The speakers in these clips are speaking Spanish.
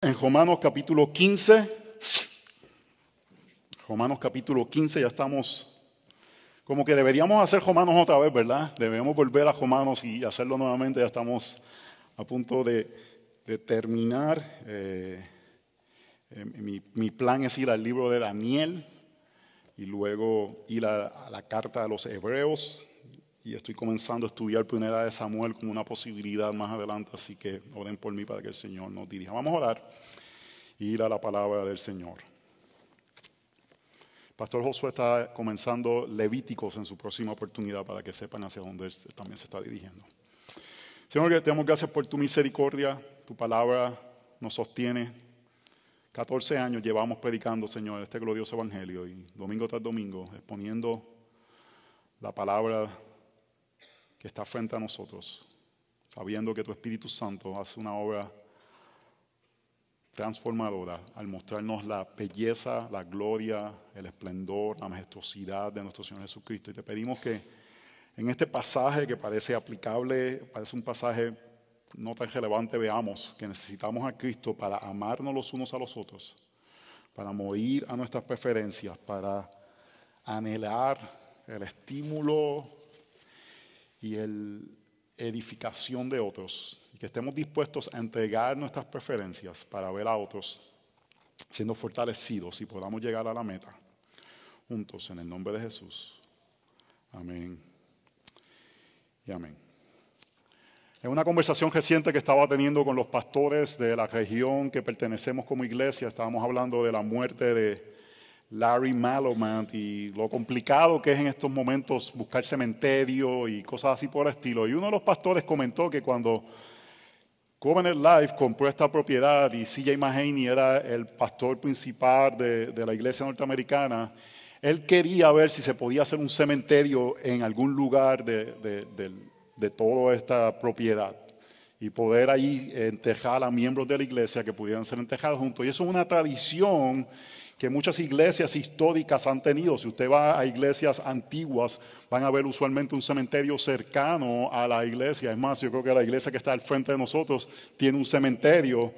en Romanos capítulo 15. Romanos capítulo 15, ya estamos, como que deberíamos hacer Romanos otra vez, ¿verdad? Debemos volver a Romanos y hacerlo nuevamente, ya estamos a punto de terminar. Mi plan es ir al libro de Daniel y luego ir a la carta de los Hebreos. Y estoy comenzando a estudiar Primera de Samuel como una posibilidad más adelante, así que oren por mí para que el Señor nos dirija. Vamos a orar y ir a la palabra del Señor. Pastor Josué está comenzando Levíticos en su próxima oportunidad para que sepan hacia dónde él también se está dirigiendo. Señor, que te damos gracias por tu misericordia, tu palabra nos sostiene. 14 años llevamos predicando, Señor, este glorioso evangelio y domingo tras domingo exponiendo la palabra que está frente a nosotros, sabiendo que tu Espíritu Santo hace una obra transformadora al mostrarnos la belleza, la gloria, el esplendor, la majestuosidad de nuestro Señor Jesucristo. Y te pedimos que en este pasaje que parece aplicable, parece un pasaje no tan relevante, veamos que necesitamos a Cristo para amarnos los unos a los otros, para morir a nuestras preferencias, para anhelar el estímulo y la edificación de otros, y que estemos dispuestos a entregar nuestras preferencias para ver a otros siendo fortalecidos y podamos llegar a la meta juntos en el nombre de Jesús. Amén y amén. En una conversación reciente que estaba teniendo con los pastores de la región que pertenecemos como iglesia, estábamos hablando de la muerte de Larry Malamud y lo complicado que es en estos momentos buscar cementerio y cosas así por el estilo. Y uno de los pastores comentó que cuando Covenant Life compró esta propiedad y C.J. Mahaney era el pastor principal de la iglesia norteamericana, él quería ver si se podía hacer un cementerio en algún lugar de toda esta propiedad y poder ahí enterrar a miembros de la iglesia que pudieran ser enterrados juntos. Y eso es una tradición que muchas iglesias históricas han tenido. Si usted va a iglesias antiguas, van a ver usualmente un cementerio cercano a la iglesia. Es más, yo creo que la iglesia que está al frente de nosotros tiene un cementerio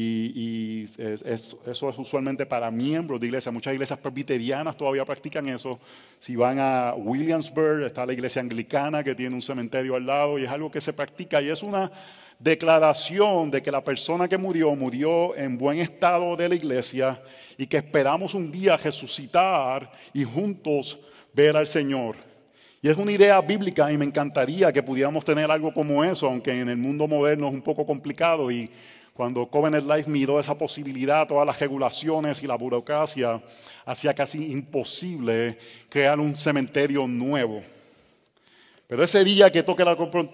y eso es usualmente para miembros de iglesia. Muchas iglesias presbiterianas todavía practican eso. Si van a Williamsburg, está la iglesia anglicana que tiene un cementerio al lado y es algo que se practica y es una declaración de que la persona que murió en buen estado de la iglesia y que esperamos un día resucitar y juntos ver al Señor. Y es una idea bíblica y me encantaría que pudiéramos tener algo como eso, aunque en el mundo moderno es un poco complicado. Y cuando Covenant Life miró esa posibilidad, todas las regulaciones y la burocracia, hacía casi imposible crear un cementerio nuevo. Pero ese día que toque la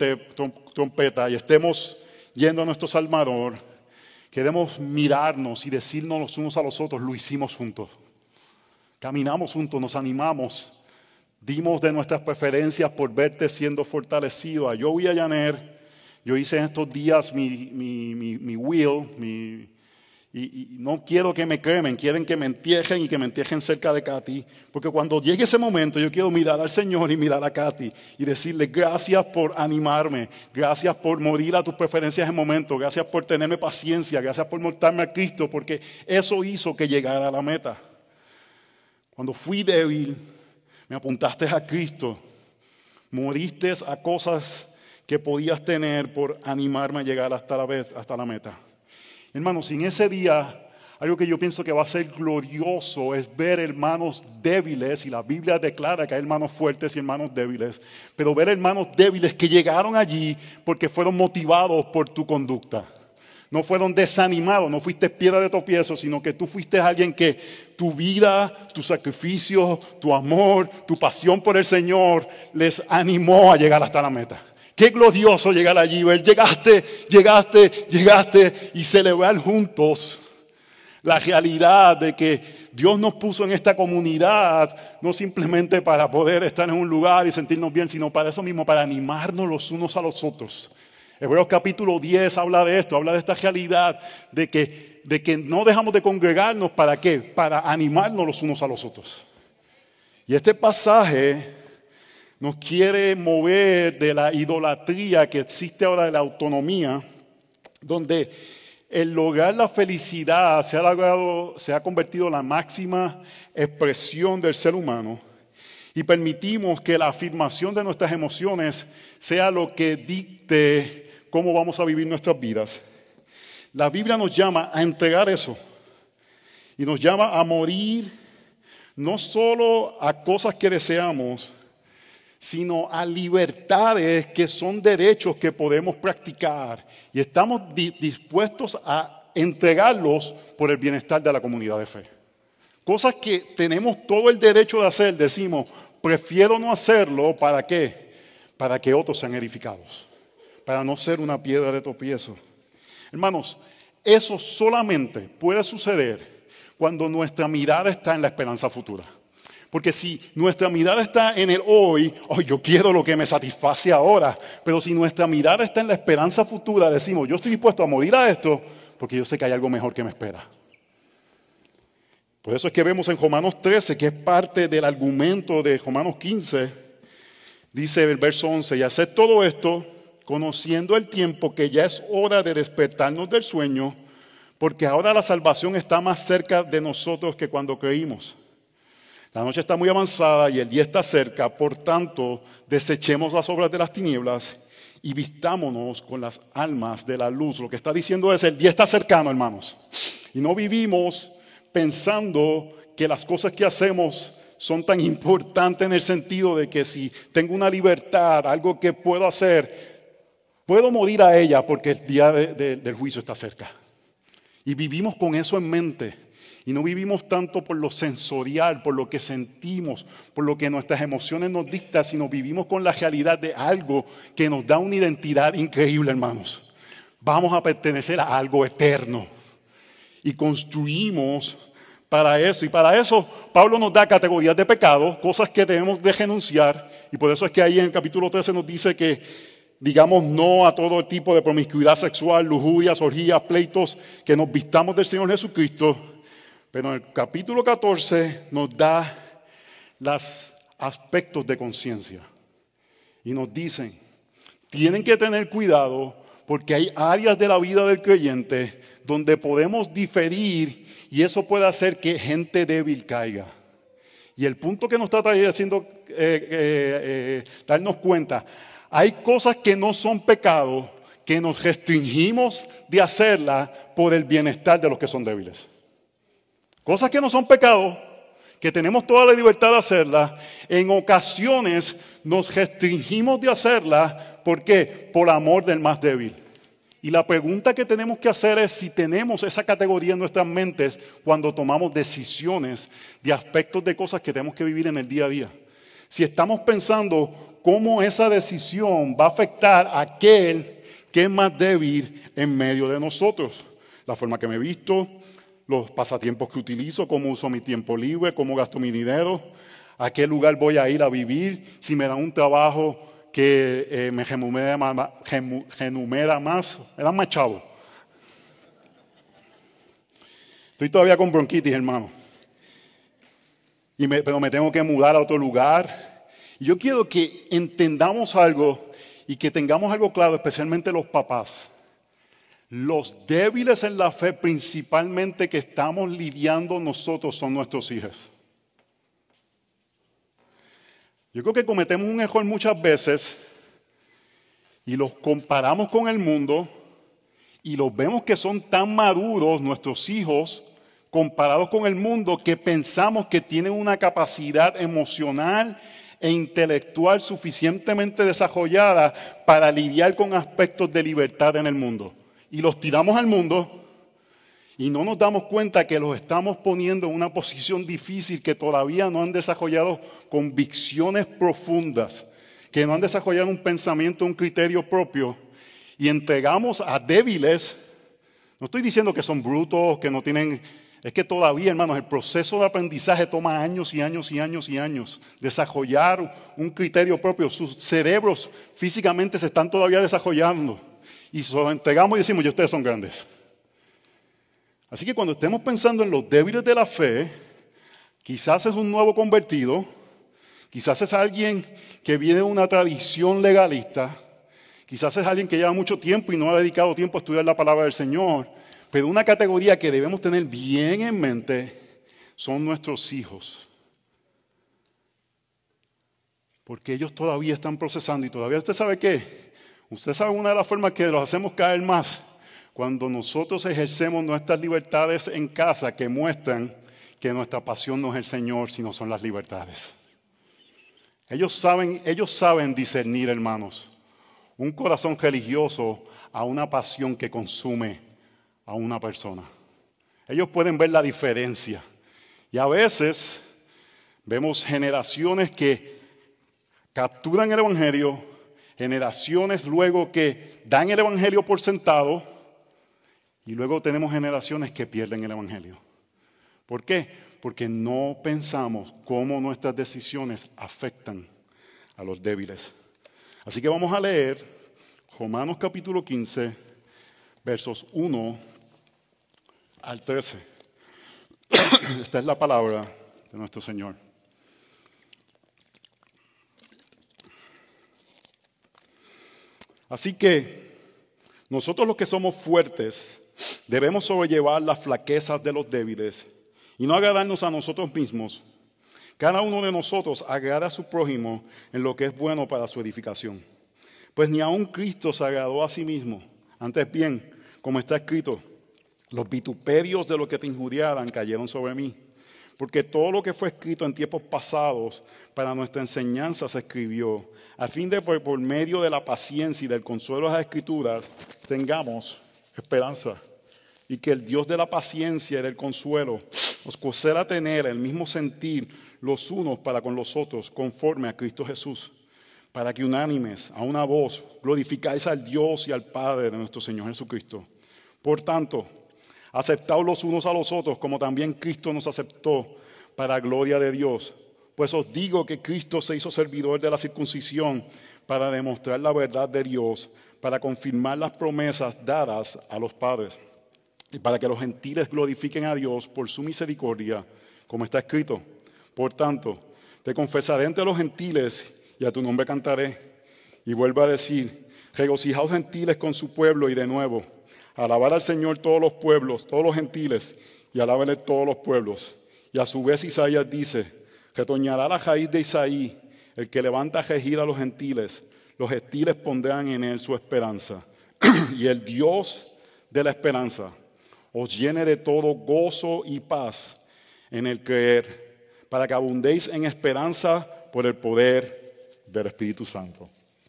trompeta y estemos yendo a nuestro Salvador, queremos mirarnos y decirnos los unos a los otros, lo hicimos juntos. Caminamos juntos, nos animamos, dimos de nuestras preferencias por verte siendo fortalecido. A Joey y a Janer, yo hice en estos días mi will, y no quiero que me cremen, quieren que me entierren y que me entierren cerca de Katy, porque cuando llegue ese momento yo quiero mirar al Señor y mirar a Katy y decirle gracias por animarme, gracias por morir a tus preferencias en el momento, gracias por tenerme paciencia, gracias por mostrarme a Cristo, porque eso hizo que llegara a la meta. Cuando fui débil, me apuntaste a Cristo, moriste a cosas que podías tener por animarme a llegar hasta la meta. Hermanos, en ese día, algo que yo pienso que va a ser glorioso es ver hermanos débiles, y la Biblia declara que hay hermanos fuertes y hermanos débiles, pero ver hermanos débiles que llegaron allí porque fueron motivados por tu conducta. No fueron desanimados, no fuiste piedra de tropiezo, sino que tú fuiste alguien que tu vida, tu sacrificio, tu amor, tu pasión por el Señor les animó a llegar hasta la meta. Qué glorioso llegar allí, ver, llegaste y celebrar juntos la realidad de que Dios nos puso en esta comunidad, no simplemente para poder estar en un lugar y sentirnos bien, sino para eso mismo, para animarnos los unos a los otros. Hebreos capítulo 10 habla de esto, habla de esta realidad de que no dejamos de congregarnos, ¿para qué? Para animarnos los unos a los otros. Y este pasaje nos quiere mover de la idolatría que existe ahora de la autonomía, donde el lograr la felicidad se ha convertido en la máxima expresión del ser humano y permitimos que la afirmación de nuestras emociones sea lo que dicte cómo vamos a vivir nuestras vidas, la Biblia nos llama a entregar eso y nos llama a morir no solo a cosas que deseamos, sino a libertades que son derechos que podemos practicar y estamos dispuestos a entregarlos por el bienestar de la comunidad de fe. Cosas que tenemos todo el derecho de hacer, decimos, prefiero no hacerlo, ¿para qué? Para que otros sean edificados, para no ser una piedra de tropiezo. Hermanos, eso solamente puede suceder cuando nuestra mirada está en la esperanza futura. Porque si nuestra mirada está en el hoy, yo quiero lo que me satisface ahora. Pero si nuestra mirada está en la esperanza futura, decimos, yo estoy dispuesto a morir a esto porque yo sé que hay algo mejor que me espera. Por eso es que vemos en Romanos 13, que es parte del argumento de Romanos 15, dice el verso 11, y haced todo esto conociendo el tiempo que ya es hora de despertarnos del sueño, porque ahora la salvación está más cerca de nosotros que cuando creímos. La noche está muy avanzada y el día está cerca, por tanto, desechemos las obras de las tinieblas y vistámonos con las armas de la luz. Lo que está diciendo es, el día está cercano, hermanos. Y no vivimos pensando que las cosas que hacemos son tan importantes en el sentido de que si tengo una libertad, algo que puedo hacer, puedo morir a ella porque el día del juicio está cerca. Y vivimos con eso en mente. Y no vivimos tanto por lo sensorial, por lo que sentimos, por lo que nuestras emociones nos dictan, sino vivimos con la realidad de algo que nos da una identidad increíble, hermanos. Vamos a pertenecer a algo eterno. Y construimos para eso. Y para eso Pablo nos da categorías de pecado, cosas que debemos de renunciar. Y por eso es que ahí en el capítulo 13 nos dice que digamos no a todo tipo de promiscuidad sexual, lujurias, orgías, pleitos, que nos vistamos del Señor Jesucristo. Pero en el capítulo 14 nos da los aspectos de conciencia. Y nos dicen, tienen que tener cuidado porque hay áreas de la vida del creyente donde podemos diferir y eso puede hacer que gente débil caiga. Y el punto que nos está haciendo darnos cuenta, hay cosas que no son pecados, que nos restringimos de hacerlas por el bienestar de los que son débiles. Cosas que no son pecado, que tenemos toda la libertad de hacerlas, en ocasiones nos restringimos de hacerlas, ¿por qué? Por amor del más débil. Y la pregunta que tenemos que hacer es si tenemos esa categoría en nuestras mentes cuando tomamos decisiones de aspectos de cosas que tenemos que vivir en el día a día. Si estamos pensando cómo esa decisión va a afectar a aquel que es más débil en medio de nosotros. La forma que me visto, los pasatiempos que utilizo, cómo uso mi tiempo libre, cómo gasto mi dinero, a qué lugar voy a ir a vivir, si me dan un trabajo que me genumera más, me dan más chavo. Estoy todavía con bronquitis, hermano. Pero me tengo que mudar a otro lugar. Y yo quiero que entendamos algo y que tengamos algo claro, especialmente los papás. Los débiles en la fe principalmente que estamos lidiando nosotros son nuestros hijos. Yo creo que cometemos un error muchas veces y los comparamos con el mundo y los vemos que son tan maduros nuestros hijos comparados con el mundo que pensamos que tienen una capacidad emocional e intelectual suficientemente desarrollada para lidiar con aspectos de libertad en el mundo. Y los tiramos al mundo y no nos damos cuenta que los estamos poniendo en una posición difícil, que todavía no han desarrollado convicciones profundas, que no han desarrollado un pensamiento, un criterio propio, y entregamos a débiles. No estoy diciendo que son brutos, que no tienen... Es que todavía, hermanos, el proceso de aprendizaje toma años y años y años y años. Desarrollar un criterio propio. Sus cerebros físicamente se están todavía desarrollando. Y se lo entregamos y decimos, ya ustedes son grandes. Así que cuando estemos pensando en los débiles de la fe, quizás es un nuevo convertido, quizás es alguien que viene de una tradición legalista, quizás es alguien que lleva mucho tiempo y no ha dedicado tiempo a estudiar la palabra del Señor. Pero una categoría que debemos tener bien en mente son nuestros hijos. Porque ellos todavía están procesando y todavía usted sabe qué. Usted sabe una de las formas que los hacemos caer más. Cuando nosotros ejercemos nuestras libertades en casa que muestran que nuestra pasión no es el Señor, sino son las libertades. Ellos saben discernir, hermanos, un corazón religioso a una pasión que consume a una persona. Ellos pueden ver la diferencia. Y a veces vemos generaciones que capturan el Evangelio, generaciones luego que dan el Evangelio por sentado, y luego tenemos generaciones que pierden el Evangelio. ¿Por qué? Porque no pensamos cómo nuestras decisiones afectan a los débiles. Así que vamos a leer Romanos capítulo 15, versos 1 al 13. Esta es la palabra de nuestro Señor. Así que nosotros los que somos fuertes debemos sobrellevar las flaquezas de los débiles y no agradarnos a nosotros mismos. Cada uno de nosotros agrada a su prójimo en lo que es bueno para su edificación. Pues ni aun Cristo se agradó a sí mismo. Antes bien, como está escrito, los vituperios de los que te injuriaran cayeron sobre mí. Porque todo lo que fue escrito en tiempos pasados para nuestra enseñanza se escribió, a fin de que por medio de la paciencia y del consuelo de las Escrituras tengamos esperanza. Y que el Dios de la paciencia y del consuelo os conceda tener el mismo sentir los unos para con los otros, conforme a Cristo Jesús, para que unánimes, a una voz, glorificáis al Dios y al Padre de nuestro Señor Jesucristo. Por tanto, aceptaos los unos a los otros, como también Cristo nos aceptó, para gloria de Dios. Pues os digo que Cristo se hizo servidor de la circuncisión para demostrar la verdad de Dios, para confirmar las promesas dadas a los padres, y para que los gentiles glorifiquen a Dios por su misericordia, como está escrito. Por tanto, te confesaré ante los gentiles y a tu nombre cantaré. Y vuelvo a decir, regocijaos gentiles con su pueblo y de nuevo, alabar al Señor todos los pueblos, todos los gentiles, y alábenle todos los pueblos. Y a su vez Isaías dice, retoñará la raíz de Isaí, el que levanta a regir a los gentiles pondrán en él su esperanza. Y el Dios de la esperanza os llene de todo gozo y paz en el creer, para que abundéis en esperanza por el poder del Espíritu Santo.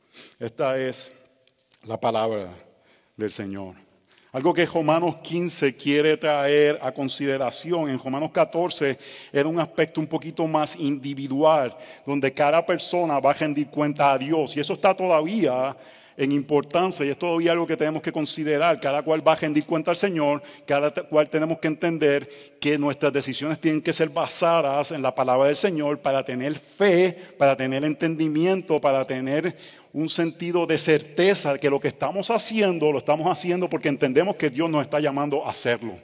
Esta es la palabra del Señor. Algo que Romanos 15 quiere traer a consideración. En Romanos 14 era un aspecto un poquito más individual, donde cada persona va a rendir cuenta a Dios. Y eso está todavía en importancia y es todavía algo que tenemos que considerar. Cada cual va a rendir cuenta al Señor, cada cual tenemos que entender que nuestras decisiones tienen que ser basadas en la palabra del Señor para tener fe, para tener entendimiento, para tener un sentido de certeza de que lo que estamos haciendo, lo estamos haciendo porque entendemos que Dios nos está llamando a hacerlo.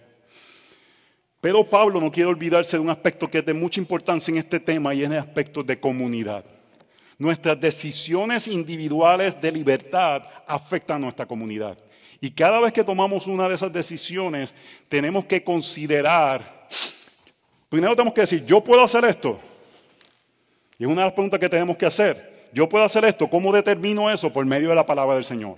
Pero Pablo no quiere olvidarse de un aspecto que es de mucha importancia en este tema y es el aspecto de comunidad. Nuestras decisiones individuales de libertad afectan a nuestra comunidad. Y cada vez que tomamos una de esas decisiones, tenemos que considerar, primero tenemos que decir, ¿yo puedo hacer esto? Y es una de las preguntas que tenemos que hacer. ¿Yo puedo hacer esto? ¿Cómo determino eso? Por medio de la palabra del Señor.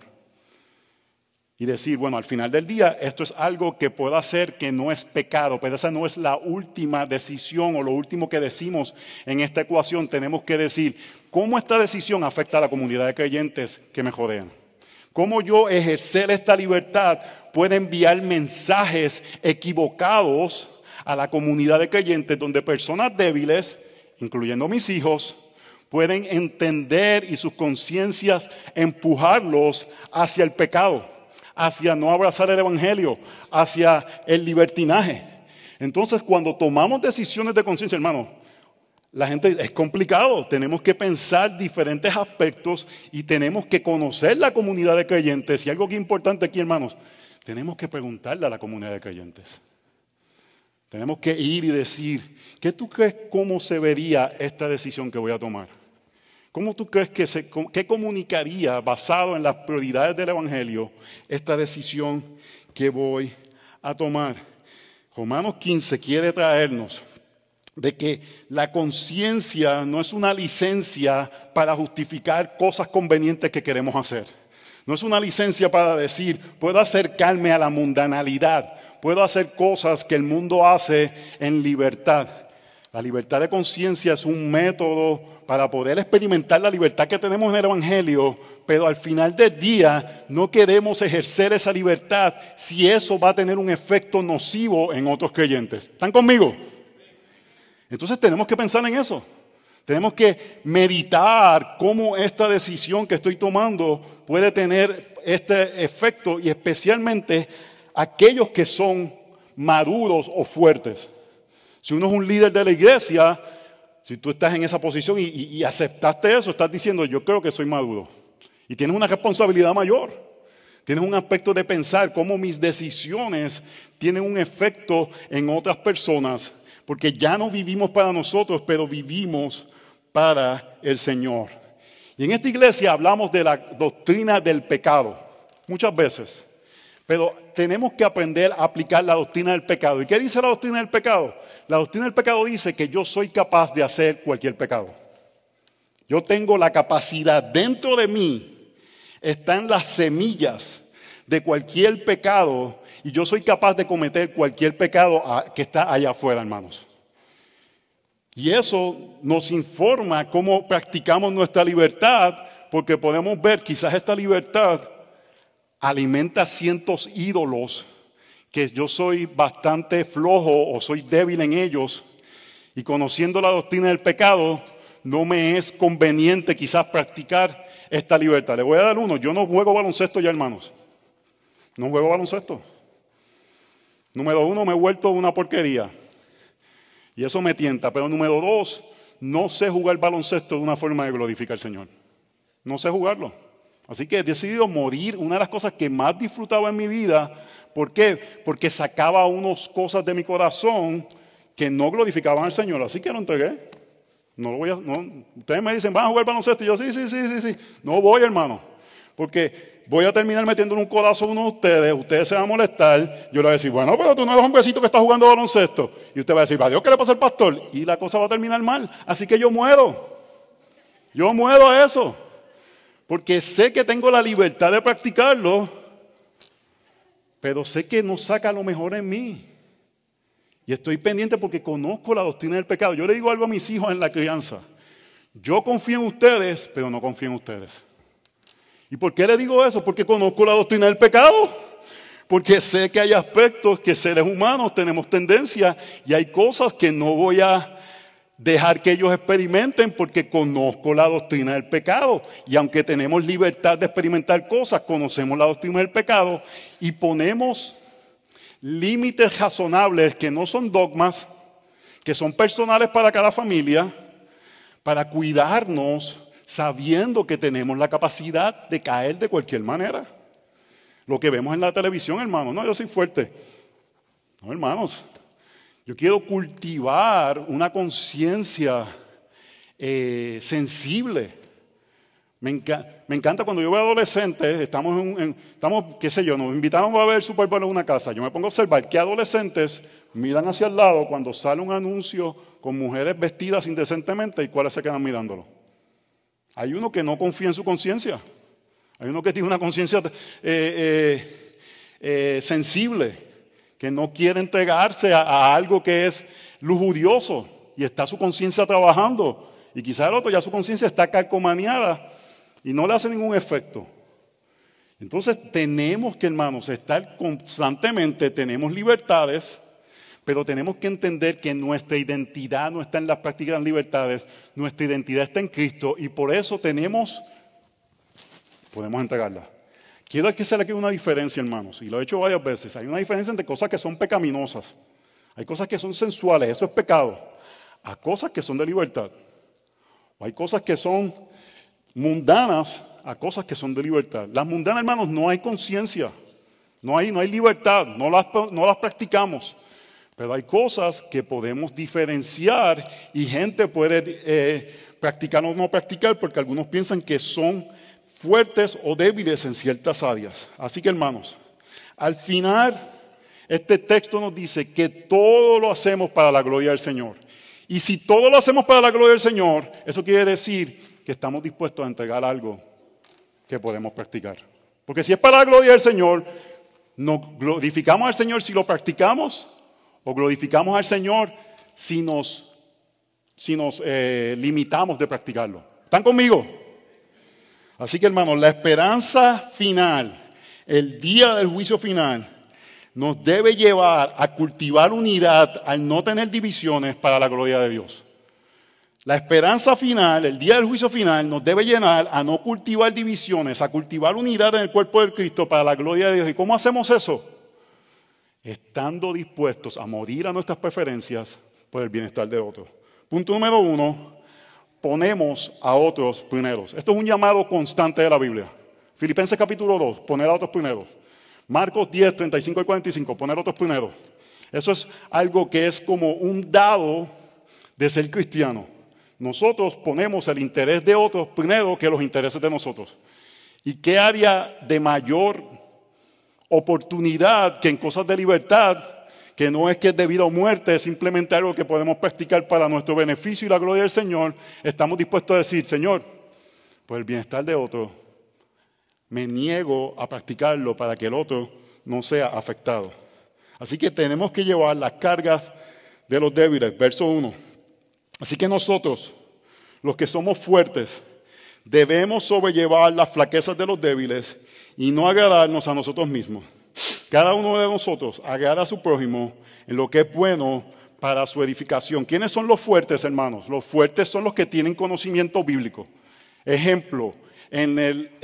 Y decir, bueno, al final del día, esto es algo que puedo hacer que no es pecado, pero esa no es la última decisión o lo último que decimos en esta ecuación. Tenemos que decir, ¿cómo esta decisión afecta a la comunidad de creyentes que me rodean? ¿Cómo yo ejercer esta libertad puede enviar mensajes equivocados a la comunidad de creyentes donde personas débiles, incluyendo mis hijos, pueden entender y sus conciencias empujarlos hacia el pecado, hacia no abrazar el evangelio, hacia el libertinaje? Entonces, cuando tomamos decisiones de conciencia, hermano, la gente es complicado. Tenemos que pensar diferentes aspectos y tenemos que conocer la comunidad de creyentes. Y algo que es importante aquí, hermanos, tenemos que preguntarle a la comunidad de creyentes. Tenemos que ir y decir, ¿qué tú crees cómo se vería esta decisión que voy a tomar? ¿Cómo tú crees qué comunicaría, basado en las prioridades del evangelio, esta decisión que voy a tomar. Romanos 15 quiere traernos de que la conciencia no es una licencia para justificar cosas convenientes que queremos hacer. No es una licencia para decir, puedo acercarme a la mundanalidad, puedo hacer cosas que el mundo hace en libertad. La libertad de conciencia es un método para poder experimentar la libertad que tenemos en el Evangelio, pero al final del día no queremos ejercer esa libertad si eso va a tener un efecto nocivo en otros creyentes. ¿Están conmigo? Entonces tenemos que pensar en eso. Tenemos que meditar cómo esta decisión que estoy tomando puede tener este efecto y especialmente aquellos que son maduros o fuertes. Si uno es un líder de la iglesia, si tú estás en esa posición y aceptaste eso, estás diciendo yo creo que soy maduro. Y tienes una responsabilidad mayor. Tienes un aspecto de pensar cómo mis decisiones tienen un efecto en otras personas. Porque ya no vivimos para nosotros, pero vivimos para el Señor. Y en esta iglesia hablamos de la doctrina del pecado, muchas veces. Pero tenemos que aprender a aplicar la doctrina del pecado. ¿Y qué dice la doctrina del pecado? La doctrina del pecado dice que yo soy capaz de hacer cualquier pecado. Yo tengo la capacidad dentro de mí, están las semillas de cualquier pecado. Y yo soy capaz de cometer cualquier pecado que está allá afuera, hermanos. Y eso nos informa cómo practicamos nuestra libertad, porque podemos ver quizás esta libertad alimenta cientos ídolos que yo soy bastante flojo o soy débil en ellos. Y conociendo la doctrina del pecado, no me es conveniente quizás practicar esta libertad. Le voy a dar uno. Yo no juego baloncesto ya, hermanos. No juego baloncesto. Número 1, me he vuelto una porquería. Y eso me tienta. Pero número 2, no sé jugar baloncesto de una forma de glorificar al Señor. No sé jugarlo. Así que he decidido morir. Una de las cosas que más disfrutaba en mi vida. ¿Por qué? Porque sacaba unas cosas de mi corazón que no glorificaban al Señor. Así que lo entregué. Ustedes me dicen, ¿van a jugar baloncesto? Y yo, sí. No voy, hermano. Porque voy a terminar metiéndole un codazo a uno de ustedes se van a molestar, yo le voy a decir, bueno, pero tú no eres hombrecito que está jugando baloncesto. Y usted va a decir, ¿a Dios qué le pasa al pastor? Y la cosa va a terminar mal. Así que yo muero a eso. Porque sé que tengo la libertad de practicarlo, pero sé que no saca lo mejor en mí. Y estoy pendiente porque conozco la doctrina del pecado. Yo le digo algo a mis hijos en la crianza. Yo confío en ustedes, pero no confío en ustedes. ¿Y por qué le digo eso? Porque conozco la doctrina del pecado. Porque sé que hay aspectos que seres humanos tenemos tendencia y hay cosas que no voy a dejar que ellos experimenten porque conozco la doctrina del pecado. Y aunque tenemos libertad de experimentar cosas, conocemos la doctrina del pecado y ponemos límites razonables que no son dogmas, que son personales para cada familia, para cuidarnos sabiendo que tenemos la capacidad de caer de cualquier manera. Lo que vemos en la televisión, hermanos, no, yo soy fuerte. No, hermanos, yo quiero cultivar una conciencia sensible. Me encanta cuando yo veo adolescentes, estamos, qué sé yo, nos invitaron a ver el Super Bowl en una casa. Yo me pongo a observar que adolescentes miran hacia el lado cuando sale un anuncio con mujeres vestidas indecentemente y cuáles se quedan mirándolo. Hay uno que no confía en su conciencia. Hay uno que tiene una conciencia sensible, que no quiere entregarse a algo que es lujurioso y está su conciencia trabajando. Y quizás el otro ya su conciencia está calcomaneada y no le hace ningún efecto. Entonces tenemos que, hermanos, estar constantemente, tenemos libertades, pero tenemos que entender que nuestra identidad no está en las prácticas de las libertades, nuestra identidad está en Cristo y por eso podemos entregarla. Quiero que se le quede una diferencia, hermanos, y lo he hecho varias veces. Hay una diferencia entre cosas que son pecaminosas, hay cosas que son sensuales, eso es pecado, a cosas que son de libertad. O hay cosas que son mundanas, a cosas que son de libertad. Las mundanas, hermanos, no hay conciencia, no hay libertad, no las practicamos. Pero hay cosas que podemos diferenciar y gente puede practicar o no practicar porque algunos piensan que son fuertes o débiles en ciertas áreas. Así que, hermanos, al final Este texto nos dice que todo lo hacemos para la gloria del Señor. Y si todo lo hacemos para la gloria del Señor, eso quiere decir que estamos dispuestos a entregar algo que podemos practicar. Porque si es para la gloria del Señor, nos glorificamos al Señor si lo practicamos o glorificamos al Señor si nos limitamos de practicarlo. ¿Están conmigo? Así que, hermanos, la esperanza final, el día del juicio final, nos debe llevar a cultivar unidad al no tener divisiones para la gloria de Dios. La esperanza final, el día del juicio final, nos debe llevar a no cultivar divisiones, a cultivar unidad en el cuerpo de Cristo para la gloria de Dios. ¿Y cómo hacemos eso? Estando dispuestos a morir a nuestras preferencias por el bienestar de otros. Punto número 1, ponemos a otros primeros. Esto es un llamado constante de la Biblia. Filipenses capítulo 2, poner a otros primeros. Marcos 10, 35 y 45, poner a otros primeros. Eso es algo que es como un dado de ser cristiano. Nosotros ponemos el interés de otros primero que los intereses de nosotros. ¿Y qué área de mayor oportunidad que en cosas de libertad, que no es que es debido a muerte, es simplemente algo que podemos practicar para nuestro beneficio y la gloria del Señor? Estamos dispuestos a decir, Señor, por el bienestar de otro, me niego a practicarlo para que el otro no sea afectado. Así que tenemos que llevar las cargas de los débiles. Verso 1. Así que nosotros, los que somos fuertes, debemos sobrellevar las flaquezas de los débiles y no agradarnos a nosotros mismos. Cada uno de nosotros agrada a su prójimo en lo que es bueno para su edificación. ¿Quiénes son los fuertes, hermanos? Los fuertes son los que tienen conocimiento bíblico. Ejemplo, en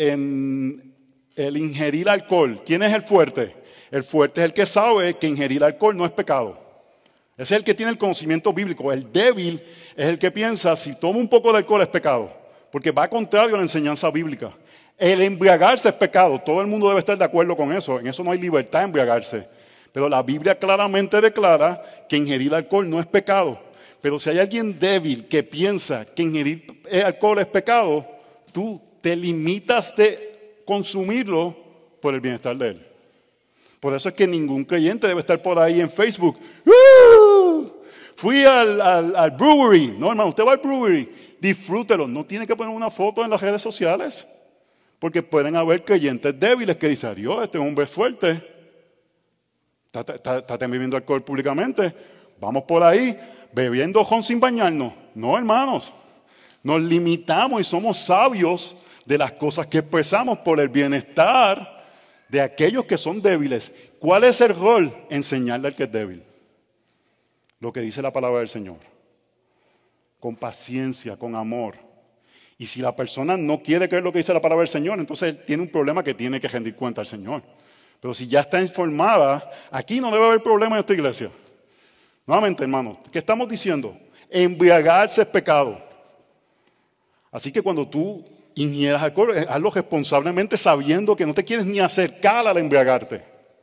el ingerir alcohol. ¿Quién es el fuerte? El fuerte es el que sabe que ingerir alcohol no es pecado. Ese es el que tiene el conocimiento bíblico. El débil es el que piensa si tomo un poco de alcohol es pecado, porque va contrario a la enseñanza bíblica. El embriagarse es pecado. Todo el mundo debe estar de acuerdo con eso. En eso no hay libertad de embriagarse. Pero la Biblia claramente declara que ingerir alcohol no es pecado. Pero si hay alguien débil que piensa que ingerir alcohol es pecado, tú te limitas de consumirlo por el bienestar de él. Por eso es que ningún creyente debe estar por ahí en Facebook. Fui al brewery. No, hermano, usted va al brewery. Disfrútelo. No tiene que poner una foto en las redes sociales. Porque pueden haber creyentes débiles que dicen, Dios, este hombre es fuerte. Está bebiendo alcohol públicamente. Vamos por ahí bebiendo ron sin bañarnos. No, hermanos. Nos limitamos y somos sabios de las cosas que expresamos por el bienestar de aquellos que son débiles. ¿Cuál es el rol? Enseñarle al que es débil. Lo que dice la palabra del Señor. Con paciencia, con amor. Y si la persona no quiere creer lo que dice la palabra del Señor, entonces él tiene un problema que tiene que rendir cuenta al Señor. Pero si ya está informada, aquí no debe haber problema en esta iglesia. Nuevamente, hermanos, ¿qué estamos diciendo? Embriagarse es pecado. Así que cuando tú ingieras alcohol, hazlo responsablemente sabiendo que no te quieres ni acercar al embriagarte.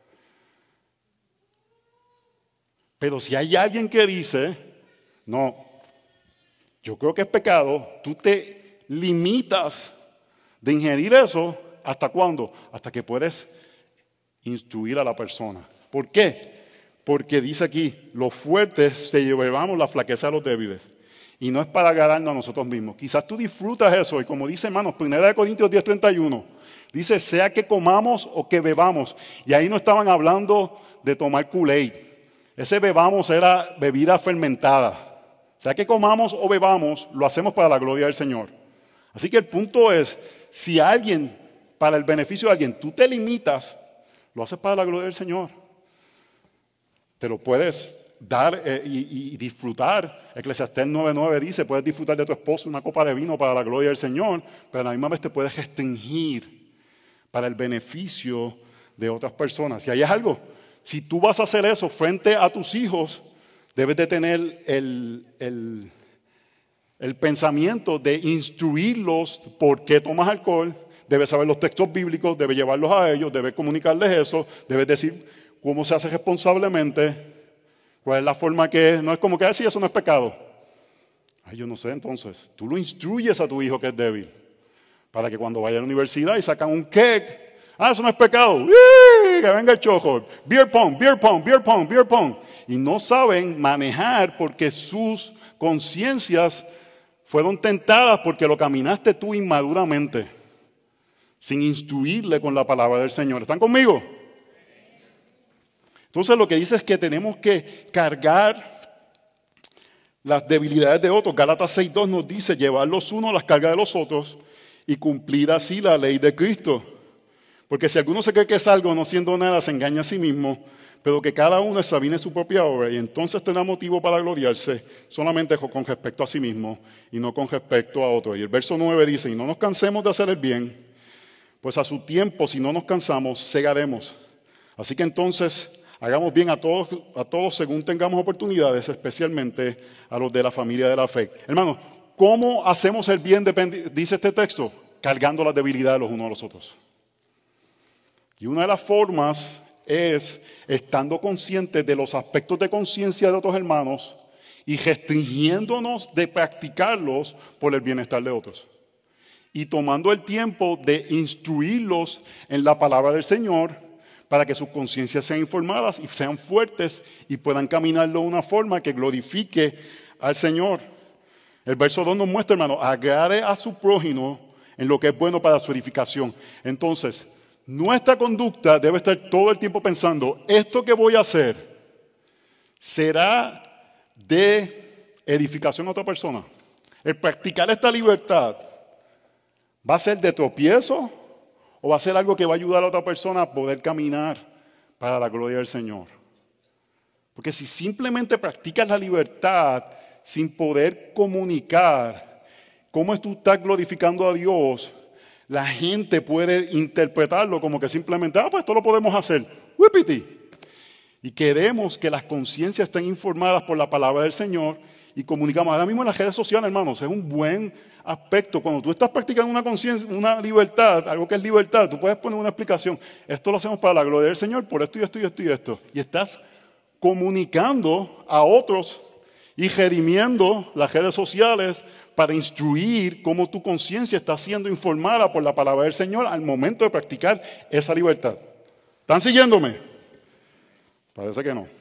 Pero si hay alguien que dice, no, yo creo que es pecado, tú te limitas de ingerir eso, ¿hasta cuándo? Hasta que puedes instruir a la persona. ¿Por qué? Porque dice aquí, los fuertes se llevamos la flaqueza de los débiles. Y no es para agradarnos a nosotros mismos. Quizás tú disfrutas eso. Y como dice, hermanos, 1 Corintios 10:31, dice, sea que comamos o que bebamos. Y ahí no estaban hablando de tomar Kool-Aid. Ese bebamos era bebida fermentada. Sea que comamos o bebamos, lo hacemos para la gloria del Señor. Así que el punto es, si alguien, para el beneficio de alguien, tú te limitas, lo haces para la gloria del Señor. Te lo puedes dar y disfrutar. Eclesiastés 9:9 dice, puedes disfrutar de tu esposo una copa de vino para la gloria del Señor, pero a la misma vez te puedes restringir para el beneficio de otras personas. Y ahí es algo, si tú vas a hacer eso frente a tus hijos, debes de tener el pensamiento de instruirlos por qué tomas alcohol, debes saber los textos bíblicos, debes llevarlos a ellos, debes comunicarles eso, debes decir cómo se hace responsablemente, cuál es la forma que es. No es como que decir eso no es pecado. Ay, yo no sé, entonces, tú lo instruyes a tu hijo que es débil, para que cuando vaya a la universidad y sacan un cake, Ah, eso no es pecado. ¡Uy! Que venga el choco. Beer pong, beer pong, beer pong, beer pong. Y no saben manejar porque sus conciencias fueron tentadas porque lo caminaste tú inmaduramente, sin instruirle con la palabra del Señor. ¿Están conmigo? Entonces lo que dice es que tenemos que cargar las debilidades de otros. Gálatas 6:2 nos dice llevar los unos las cargas de los otros y cumplir así la ley de Cristo. Porque si alguno se cree que es algo no siendo nada, se engaña a sí mismo, pero que cada uno examine su propia obra y entonces tendrá motivo para gloriarse solamente con respecto a sí mismo y no con respecto a otro. Y el verso 9 dice, y no nos cansemos de hacer el bien, pues a su tiempo, si no nos cansamos, segaremos. Así que entonces hagamos bien a todos según tengamos oportunidades, especialmente a los de la familia de la fe. Hermanos, ¿cómo hacemos el bien? Dice este texto, cargando las debilidades los unos a los otros. Y una de las formas es estando conscientes de los aspectos de conciencia de otros hermanos y restringiéndonos de practicarlos por el bienestar de otros. Y tomando el tiempo de instruirlos en la palabra del Señor para que sus conciencias sean informadas y sean fuertes y puedan caminarlo de una forma que glorifique al Señor. El verso 2 nos muestra, hermano, agrade a su prójimo en lo que es bueno para su edificación. Entonces, nuestra conducta debe estar todo el tiempo pensando, esto que voy a hacer, ¿será de edificación a otra persona? El practicar esta libertad, ¿va a ser de tropiezo o va a ser algo que va a ayudar a otra persona a poder caminar para la gloria del Señor? Porque si simplemente practicas la libertad sin poder comunicar cómo es tú estás glorificando a Dios, la gente puede interpretarlo como que simplemente, pues esto lo podemos hacer. ¡Whippity! Y queremos que las conciencias estén informadas por la palabra del Señor y comunicamos. Ahora mismo en las redes sociales, hermanos, es un buen aspecto. Cuando tú estás practicando una conciencia, una libertad, algo que es libertad, tú puedes poner una explicación. Esto lo hacemos para la gloria del Señor, por esto y esto y esto y esto. Y estás comunicando a otros y redimiendo las redes sociales para instruir cómo tu conciencia está siendo informada por la palabra del Señor al momento de practicar esa libertad. ¿Están siguiéndome? Parece que no.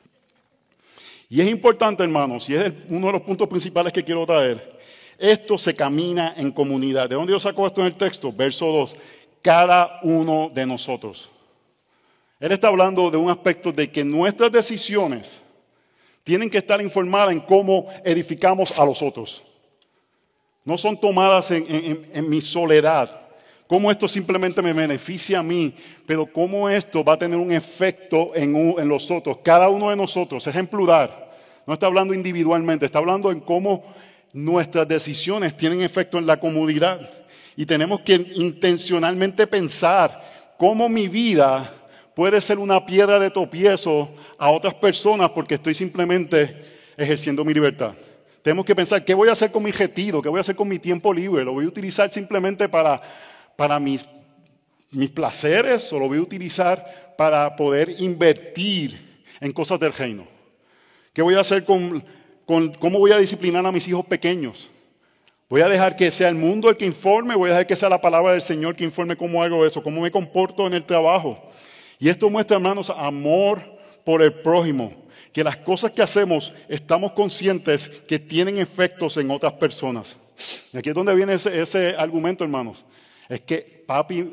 Y es importante, hermanos, y es uno de los puntos principales que quiero traer. Esto se camina en comunidad. ¿De dónde yo saco esto en el texto? Verso 2. Cada uno de nosotros. Él está hablando de un aspecto de que nuestras decisiones tienen que estar informadas en cómo edificamos a los otros. No son tomadas en mi soledad. Cómo esto simplemente me beneficia a mí, pero cómo esto va a tener un efecto en los otros. Cada uno de nosotros, es en plural. No está hablando individualmente, está hablando en cómo nuestras decisiones tienen efecto en la comunidad. Y tenemos que intencionalmente pensar cómo mi vida puede ser una piedra de tropiezo a otras personas porque estoy simplemente ejerciendo mi libertad. Tenemos que pensar, ¿qué voy a hacer con mi retiro? ¿Qué voy a hacer con mi tiempo libre? ¿Lo voy a utilizar simplemente para mis placeres o lo voy a utilizar para poder invertir en cosas del reino? ¿Qué voy a hacer cómo voy a disciplinar a mis hijos pequeños? ¿Voy a dejar que sea el mundo el que informe? ¿Voy a dejar que sea la palabra del Señor que informe cómo hago eso? ¿Cómo me comporto en el trabajo? Y esto muestra, hermanos, amor por el prójimo. Que las cosas que hacemos estamos conscientes que tienen efectos en otras personas. Y aquí es donde viene ese argumento, hermanos. Es que papi,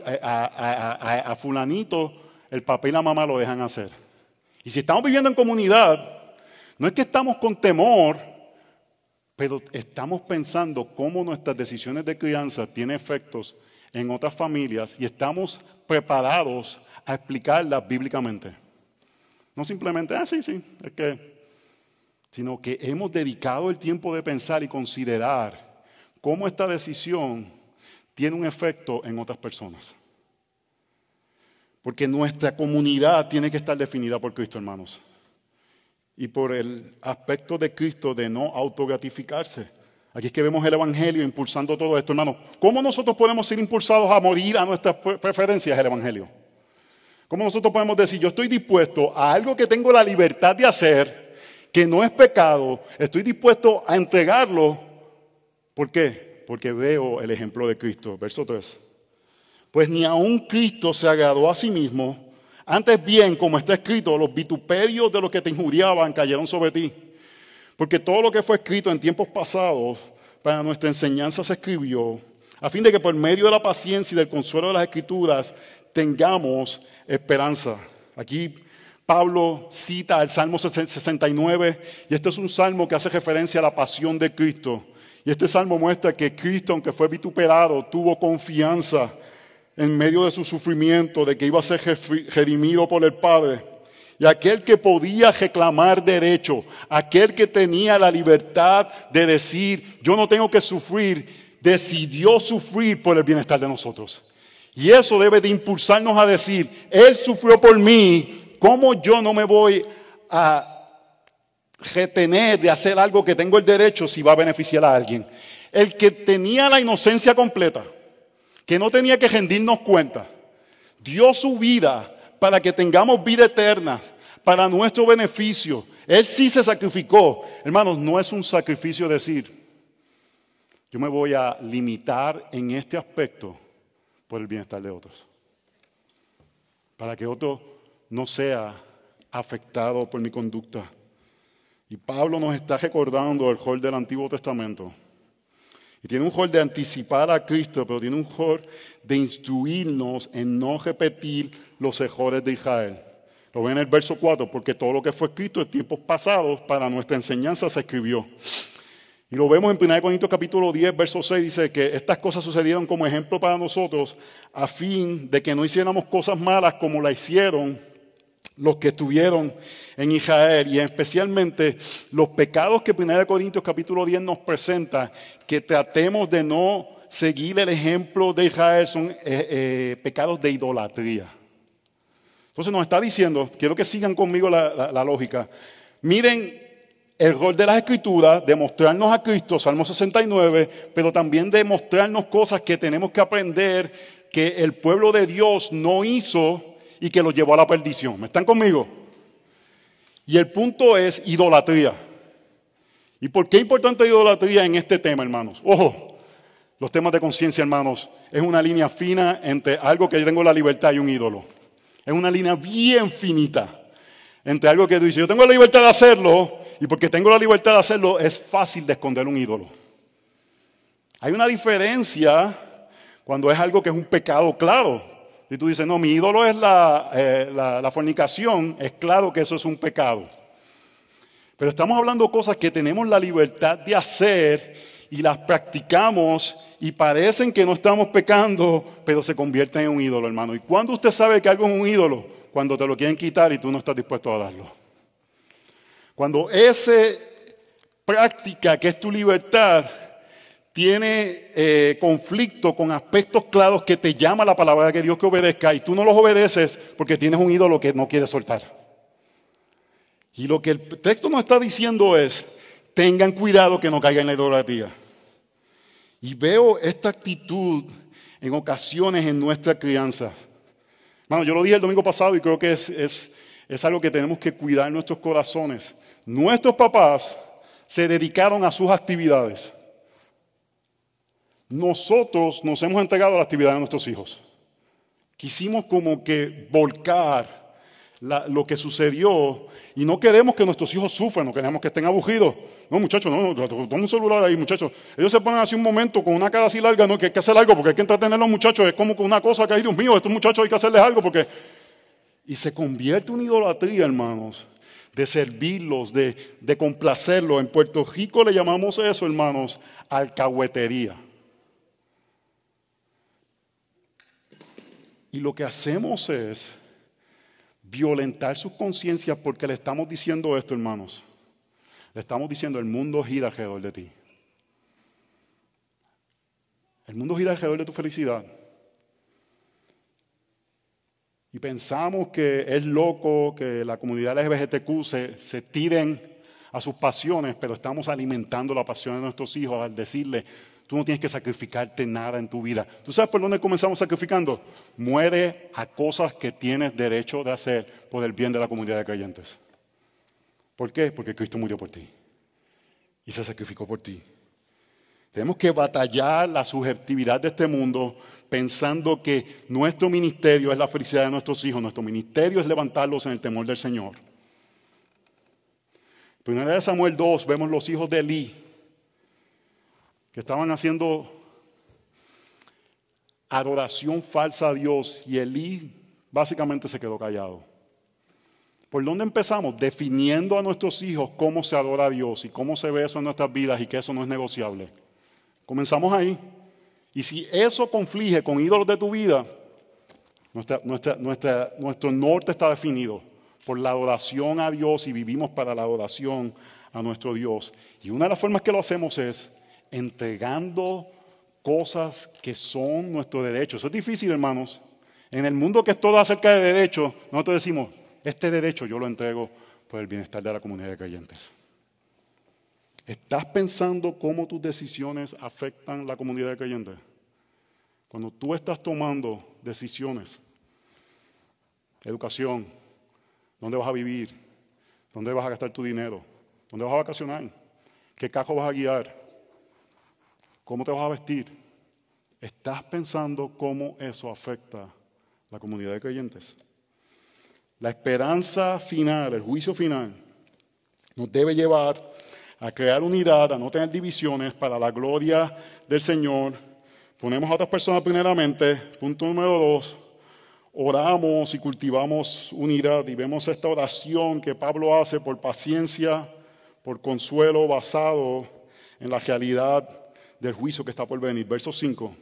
a fulanito, el papá y la mamá lo dejan hacer. Y si estamos viviendo en comunidad, no es que estamos con temor, pero estamos pensando cómo nuestras decisiones de crianza tienen efectos en otras familias y estamos preparados a explicarlas bíblicamente. No simplemente, sí, es que, sino que hemos dedicado el tiempo de pensar y considerar cómo esta decisión tiene un efecto en otras personas. Porque nuestra comunidad tiene que estar definida por Cristo, hermanos. Y por el aspecto de Cristo de no autogratificarse. Aquí es que vemos el Evangelio impulsando todo esto, hermanos. ¿Cómo nosotros podemos ser impulsados a morir a nuestras preferencias el Evangelio? ¿Cómo nosotros podemos decir, yo estoy dispuesto a algo que tengo la libertad de hacer, que no es pecado, estoy dispuesto a entregarlo? ¿Por qué? Porque veo el ejemplo de Cristo. Verso 3. Pues ni aun Cristo se agradó a sí mismo. Antes bien, como está escrito, los vituperios de los que te injuriaban cayeron sobre ti. Porque todo lo que fue escrito en tiempos pasados para nuestra enseñanza se escribió, a fin de que por medio de la paciencia y del consuelo de las Escrituras tengamos esperanza. Aquí Pablo cita el Salmo 69 y este es un salmo que hace referencia a la pasión de Cristo. Y este salmo muestra que Cristo, aunque fue vituperado, tuvo confianza en medio de su sufrimiento, de que iba a ser redimido por el Padre. Y aquel que podía reclamar derecho, aquel que tenía la libertad de decir, yo no tengo que sufrir, decidió sufrir por el bienestar de nosotros. Y eso debe de impulsarnos a decir, Él sufrió por mí, ¿cómo yo no me voy a retener de hacer algo que tengo el derecho si va a beneficiar a alguien? El que tenía la inocencia completa, que no tenía que rendirnos cuenta, dio su vida para que tengamos vida eterna, para nuestro beneficio. Él sí se sacrificó. Hermanos, no es un sacrificio decir, yo me voy a limitar en este aspecto por el bienestar de otros, para que otro no sea afectado por mi conducta. Y Pablo nos está recordando el rol del Antiguo Testamento. Y tiene un rol de anticipar a Cristo, pero tiene un rol de instruirnos en no repetir los errores de Israel. Lo ven en el verso 4, porque todo lo que fue escrito en tiempos pasados para nuestra enseñanza se escribió. Y lo vemos en 1 Corintios capítulo 10, verso 6, dice que estas cosas sucedieron como ejemplo para nosotros, a fin de que no hiciéramos cosas malas como la hicieron los que estuvieron en Israel, y especialmente los pecados que 1 Corintios capítulo 10 nos presenta, que tratemos de no seguir el ejemplo de Israel, son pecados de idolatría. Entonces nos está diciendo, quiero que sigan conmigo la lógica, miren el rol de las Escrituras, de mostrarnos a Cristo, Salmo 69, pero también de mostrarnos cosas que tenemos que aprender que el pueblo de Dios no hizo y que lo llevó a la perdición. ¿Me están conmigo? Y el punto es idolatría. ¿Y por qué es importante la idolatría en este tema, hermanos? Ojo, los temas de conciencia, hermanos, es una línea fina entre algo que yo tengo la libertad y un ídolo. Es una línea bien finita entre algo que tú dices, yo tengo la libertad de hacerlo, y porque tengo la libertad de hacerlo, es fácil de esconder un ídolo. Hay una diferencia cuando es algo que es un pecado claro. Y tú dices, no, mi ídolo es la fornicación, es claro que eso es un pecado. Pero estamos hablando de cosas que tenemos la libertad de hacer y las practicamos y parecen que no estamos pecando, pero se convierten en un ídolo, hermano. ¿Y cuándo usted sabe que algo es un ídolo? Cuando te lo quieren quitar y tú no estás dispuesto a darlo. Cuando esa práctica que es tu libertad tiene conflicto con aspectos claros que te llama la palabra de Dios que obedezca y tú no los obedeces porque tienes un ídolo que no quieres soltar. Y lo que el texto nos está diciendo es, tengan cuidado que no caigan en la idolatría. Y veo esta actitud en ocasiones en nuestra crianza. Bueno, yo lo dije el domingo pasado y creo que es algo que tenemos que cuidar en nuestros corazones. Nuestros papás se dedicaron a sus actividades. Nosotros nos hemos entregado a la actividad de nuestros hijos. Quisimos como que volcar lo que sucedió y no queremos que nuestros hijos sufran, no queremos que estén aburridos. No, muchachos, no, toma un celular ahí, muchachos. Ellos se ponen así un momento con una cara así larga, no, que hay que hacer algo porque hay que entretener a los muchachos. Es como con una cosa que, ay, Dios mío, estos muchachos hay que hacerles algo porque... Y se convierte en una idolatría, hermanos, de servirlos, de complacerlos. En Puerto Rico le llamamos eso, hermanos, alcahuetería. Y lo que hacemos es violentar sus conciencias porque le estamos diciendo esto, hermanos. Le estamos diciendo, el mundo gira alrededor de ti. El mundo gira alrededor de tu felicidad. Y pensamos que es loco que la comunidad LGBTQ se tiren a sus pasiones, pero estamos alimentando la pasión de nuestros hijos al decirle, tú no tienes que sacrificarte nada en tu vida. ¿Tú sabes por dónde comenzamos sacrificando? Muere a cosas que tienes derecho de hacer por el bien de la comunidad de creyentes. ¿Por qué? Porque Cristo murió por ti y se sacrificó por ti. Tenemos que batallar la subjetividad de este mundo pensando que nuestro ministerio es la felicidad de nuestros hijos, nuestro ministerio es levantarlos en el temor del Señor. En 1 Samuel 2 vemos los hijos de Elí que estaban haciendo adoración falsa a Dios y Elí básicamente se quedó callado. ¿Por dónde empezamos? Definiendo a nuestros hijos cómo se adora a Dios y cómo se ve eso en nuestras vidas y que eso no es negociable. Comenzamos ahí. Y si eso conflige con ídolos de tu vida, nuestro norte está definido por la adoración a Dios y vivimos para la adoración a nuestro Dios. Y una de las formas que lo hacemos es entregando cosas que son nuestro derecho. Eso es difícil, hermanos. En el mundo que es todo acerca de derechos, nosotros decimos, este derecho yo lo entrego por el bienestar de la comunidad de creyentes. ¿Estás pensando cómo tus decisiones afectan la comunidad de creyentes? Cuando tú estás tomando decisiones, educación, dónde vas a vivir, dónde vas a gastar tu dinero, dónde vas a vacacionar, qué carro vas a guiar, cómo te vas a vestir, ¿estás pensando cómo eso afecta la comunidad de creyentes? La esperanza final, el juicio final, nos debe llevar a crear unidad, a no tener divisiones para la gloria del Señor. Ponemos a otras personas primeramente. Punto número 2, oramos y cultivamos unidad y vemos esta oración que Pablo hace por paciencia, por consuelo basado en la realidad del juicio que está por venir. Verso 5.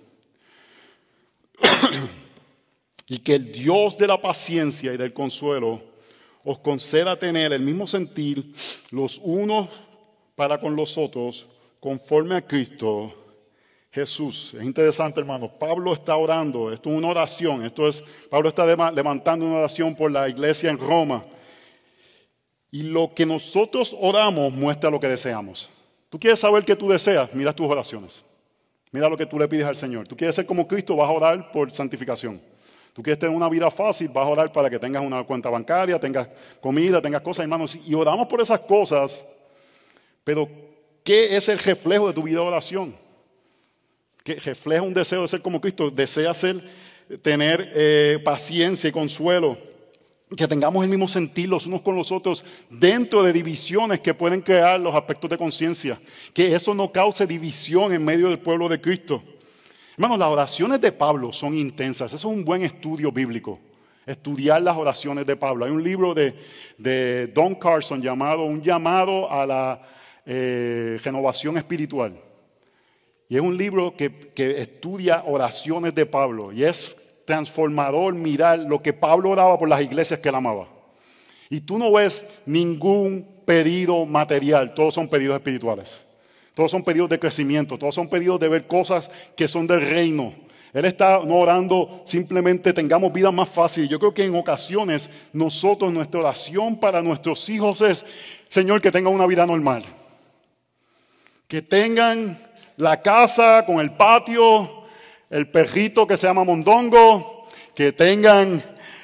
Y que el Dios de la paciencia y del consuelo os conceda tener el mismo sentir los unos para con los otros, conforme a Cristo Jesús. Es interesante, hermanos. Pablo está orando. Esto es una oración. Pablo está levantando una oración por la iglesia en Roma. Y lo que nosotros oramos muestra lo que deseamos. Tú quieres saber qué tú deseas, mira tus oraciones. Mira lo que tú le pides al Señor. Tú quieres ser como Cristo, vas a orar por santificación. Tú quieres tener una vida fácil, vas a orar para que tengas una cuenta bancaria, tengas comida, tengas cosas, hermanos. Y oramos por esas cosas. Pero, ¿qué es el reflejo de tu vida de oración? ¿Qué refleja un deseo de ser como Cristo? Desea tener paciencia y consuelo. Que tengamos el mismo sentir los unos con los otros dentro de divisiones que pueden crear los aspectos de conciencia. Que eso no cause división en medio del pueblo de Cristo. Hermanos, las oraciones de Pablo son intensas. Eso es un buen estudio bíblico. Estudiar las oraciones de Pablo. Hay un libro de Don Carson llamado Un llamado a la renovación espiritual. Y es un libro que estudia oraciones de Pablo. Y es transformador mirar lo que Pablo oraba por las iglesias que él amaba. Y tú no ves ningún pedido material. Todos son pedidos espirituales. Todos son pedidos de crecimiento. Todos son pedidos de ver cosas que son del reino. Él está no orando simplemente tengamos vida más fácil. Yo creo que en ocasiones nosotros, nuestra oración para nuestros hijos es, Señor, que tengan una vida normal. Que tengan la casa con el patio, el perrito que se llama Mondongo, que tengan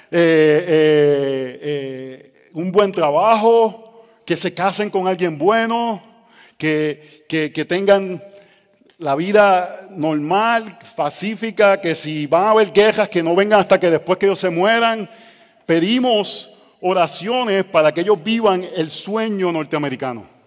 un buen trabajo, que se casen con alguien bueno, que tengan la vida normal, pacífica, que si van a haber guerras, que no vengan hasta que después que ellos se mueran. Pedimos oraciones para que ellos vivan el sueño norteamericano.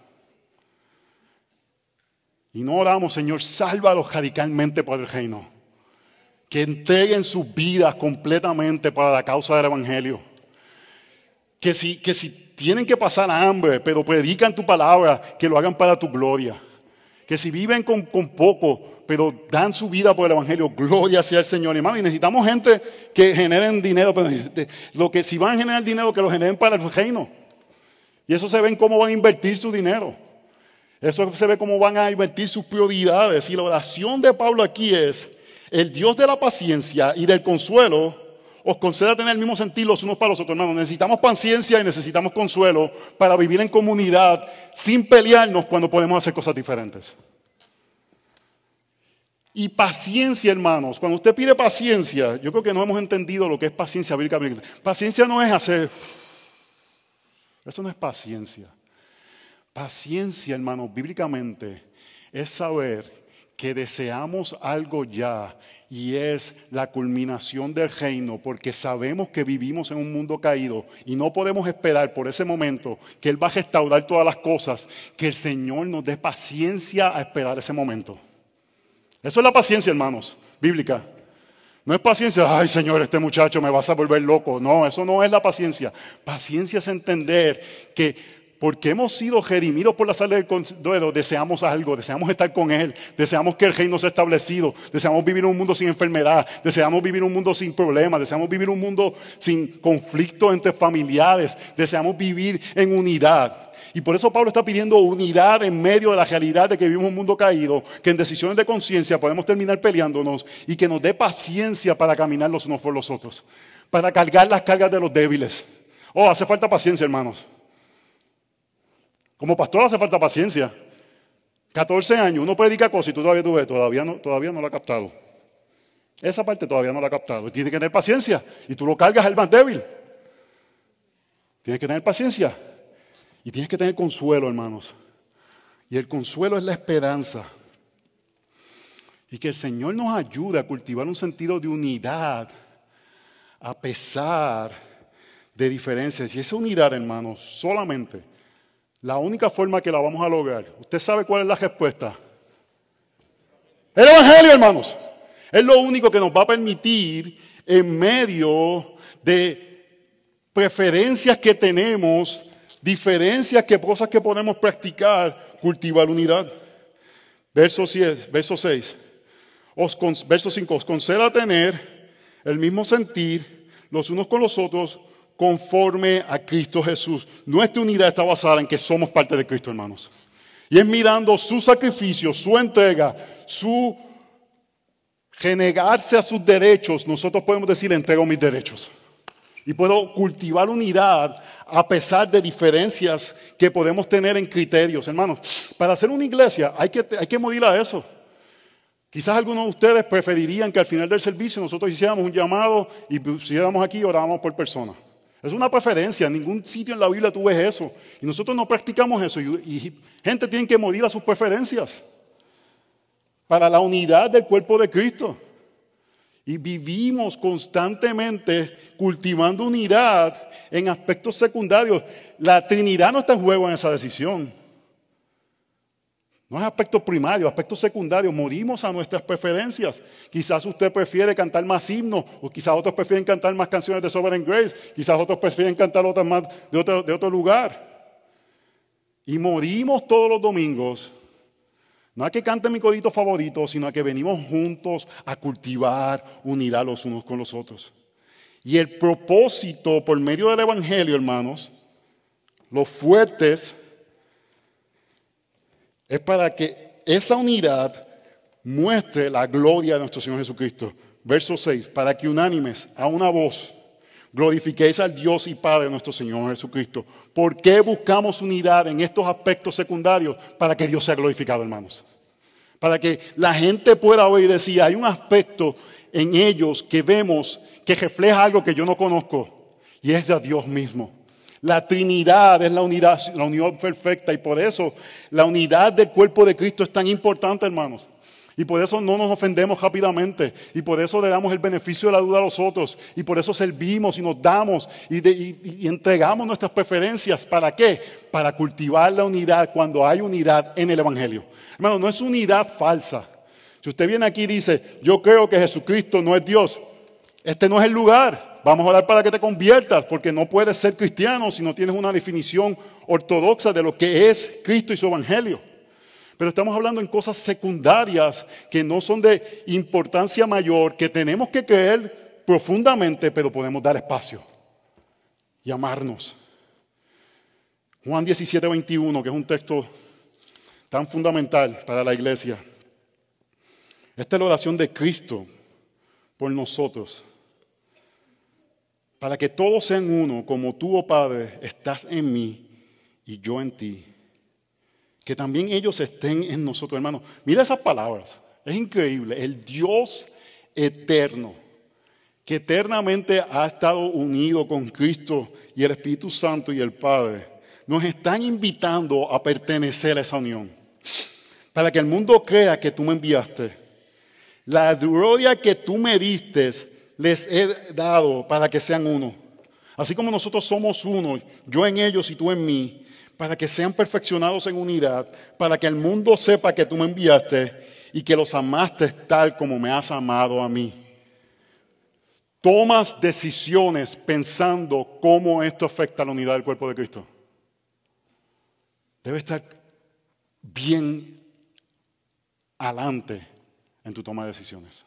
Y no oramos, Señor, sálvalos radicalmente por el reino. Que entreguen sus vidas completamente para la causa del evangelio. Que si tienen que pasar hambre, pero predican tu palabra, que lo hagan para tu gloria. Que si viven con poco, pero dan su vida por el evangelio, gloria sea el Señor. Hermano, y necesitamos gente que generen dinero, pero si van a generar dinero, que lo generen para el reino. Y eso se ve en cómo van a invertir su dinero. Eso se ve cómo van a invertir sus prioridades. Y la oración de Pablo aquí es, el Dios de la paciencia y del consuelo os conceda tener el mismo sentir los unos para los otros. Hermanos, necesitamos paciencia y necesitamos consuelo para vivir en comunidad sin pelearnos cuando podemos hacer cosas diferentes. Y paciencia, hermanos. Cuando usted pide paciencia, yo creo que no hemos entendido lo que es paciencia bíblicamente. Paciencia no es hacer... Eso no es paciencia. Paciencia, hermanos, bíblicamente es saber que deseamos algo ya y es la culminación del reino, porque sabemos que vivimos en un mundo caído y no podemos esperar por ese momento que Él va a restaurar todas las cosas, que el Señor nos dé paciencia a esperar ese momento. Eso es la paciencia, hermanos, bíblica. No es paciencia, ay Señor, este muchacho me vas a volver loco. No, eso no es la paciencia. Paciencia es entender que porque hemos sido redimidos por la sangre del Cordero, deseamos algo, deseamos estar con Él, deseamos que el reino sea establecido, deseamos vivir en un mundo sin enfermedad, deseamos vivir en un mundo sin problemas, deseamos vivir en un mundo sin conflictos entre familiares, deseamos vivir en unidad. Y por eso Pablo está pidiendo unidad en medio de la realidad de que vivimos en un mundo caído, que en decisiones de conciencia podemos terminar peleándonos y que nos dé paciencia para caminar los unos por los otros, para cargar las cargas de los débiles. Oh, hace falta paciencia, hermanos. Como pastor hace falta paciencia. 14 años, uno predica cosas y tú ves, todavía no lo ha captado. Esa parte todavía no la ha captado. Tiene que tener paciencia y tú lo cargas al más débil. Tienes que tener paciencia y tienes que tener consuelo, hermanos. Y el consuelo es la esperanza. Y que el Señor nos ayude a cultivar un sentido de unidad a pesar de diferencias. Y esa unidad, hermanos, solamente la única forma que la vamos a lograr, ¿usted sabe cuál es la respuesta? El Evangelio, hermanos. Es lo único que nos va a permitir, en medio de preferencias que tenemos, diferencias, cosas que podemos practicar, cultivar unidad. Verso 6. Verso 5. Os conceda tener el mismo sentir los unos con los otros, conforme a Cristo Jesús. Nuestra unidad está basada en que somos parte de Cristo, hermanos. Y es mirando su sacrificio, su entrega, su renegarse a sus derechos. Nosotros podemos decir, entrego mis derechos. Y puedo cultivar unidad a pesar de diferencias que podemos tener en criterios. Hermanos, para hacer una iglesia hay que morir a eso. Quizás algunos de ustedes preferirían que al final del servicio nosotros hiciéramos un llamado y pusiéramos aquí y orábamos por persona. Es una preferencia, en ningún sitio en la Biblia tú ves eso. Y nosotros no practicamos eso. Y gente tiene que morir a sus preferencias para la unidad del cuerpo de Cristo. Y vivimos constantemente cultivando unidad en aspectos secundarios. La Trinidad no está en juego en esa decisión. No es aspecto primario, aspecto secundario. Morimos a nuestras preferencias. Quizás usted prefiere cantar más himnos, o quizás otros prefieren cantar más canciones de Sovereign Grace, quizás otros prefieren cantar otras más de otro lugar. Y morimos todos los domingos, no a que cante mi codito favorito, sino a que venimos juntos a cultivar unidad los unos con los otros. Y el propósito por medio del Evangelio, hermanos, los fuertes, es para que esa unidad muestre la gloria de nuestro Señor Jesucristo. Verso 6, para que unánimes a una voz glorifiquéis al Dios y Padre de nuestro Señor Jesucristo. ¿Por qué buscamos unidad en estos aspectos secundarios? Para que Dios sea glorificado, hermanos. Para que la gente pueda oír y decir, hay un aspecto en ellos que vemos que refleja algo que yo no conozco, y es de Dios mismo. La Trinidad es la unidad, la unión perfecta, y por eso la unidad del cuerpo de Cristo es tan importante, hermanos. Y por eso no nos ofendemos rápidamente, y por eso le damos el beneficio de la duda a los otros, y por eso servimos y nos damos y entregamos nuestras preferencias. ¿Para qué? Para cultivar la unidad cuando hay unidad en el Evangelio. Hermano, no es unidad falsa. Si usted viene aquí y dice, yo creo que Jesucristo no es Dios, este no es el lugar. Vamos a orar para que te conviertas, porque no puedes ser cristiano si no tienes una definición ortodoxa de lo que es Cristo y su Evangelio. Pero estamos hablando en cosas secundarias que no son de importancia mayor, que tenemos que creer profundamente, pero podemos dar espacio y amarnos. Juan 17:21, que es un texto tan fundamental para la iglesia. Esta es la oración de Cristo por nosotros. Para que todos sean uno, como tú, oh Padre, estás en mí y yo en ti. Que también ellos estén en nosotros, hermanos. Mira esas palabras, es increíble. El Dios eterno, que eternamente ha estado unido con Cristo y el Espíritu Santo y el Padre, nos están invitando a pertenecer a esa unión. para que el mundo crea que tú me enviaste. La gloria que tú me diste les he dado para que sean uno. Así como nosotros somos uno, yo en ellos y tú en mí, para que sean perfeccionados en unidad, para que el mundo sepa que tú me enviaste y que los amaste tal como me has amado a mí. Tomas decisiones pensando cómo esto afecta a la unidad del cuerpo de Cristo. Debe estar bien adelante en tu toma de decisiones.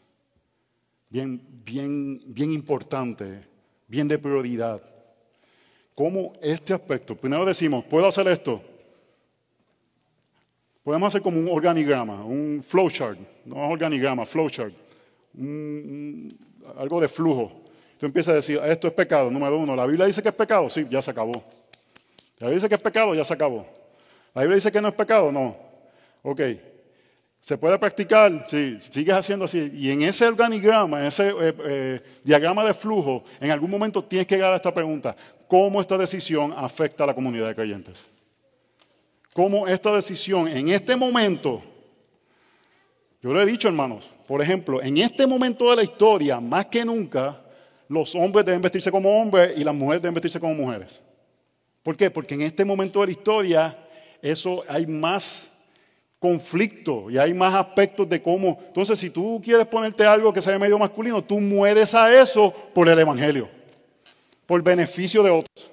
Bien importante, bien de prioridad. ¿Cómo este aspecto? Primero decimos, ¿puedo hacer esto? Podemos hacer como un organigrama, un flowchart, no organigrama, flowchart, algo de flujo. Tú empiezas a decir, esto es pecado, número uno. ¿La Biblia dice que es pecado? Sí, ya se acabó. ¿La Biblia dice que es pecado? Ya se acabó. ¿La Biblia dice que no es pecado? No. Ok. ¿Se puede practicar? Sí, sigues haciendo así. Y en ese organigrama, en ese diagrama de flujo, en algún momento tienes que llegar a esta pregunta. ¿Cómo esta decisión afecta a la comunidad de creyentes? ¿Cómo esta decisión en este momento, yo lo he dicho, hermanos, por ejemplo, en este momento de la historia, más que nunca, los hombres deben vestirse como hombres y las mujeres deben vestirse como mujeres. ¿Por qué? Porque en este momento de la historia, eso hay más conflicto y hay más aspectos de cómo. Entonces, si tú quieres ponerte algo que sea medio masculino, tú mueres a eso por el evangelio, por beneficio de otros,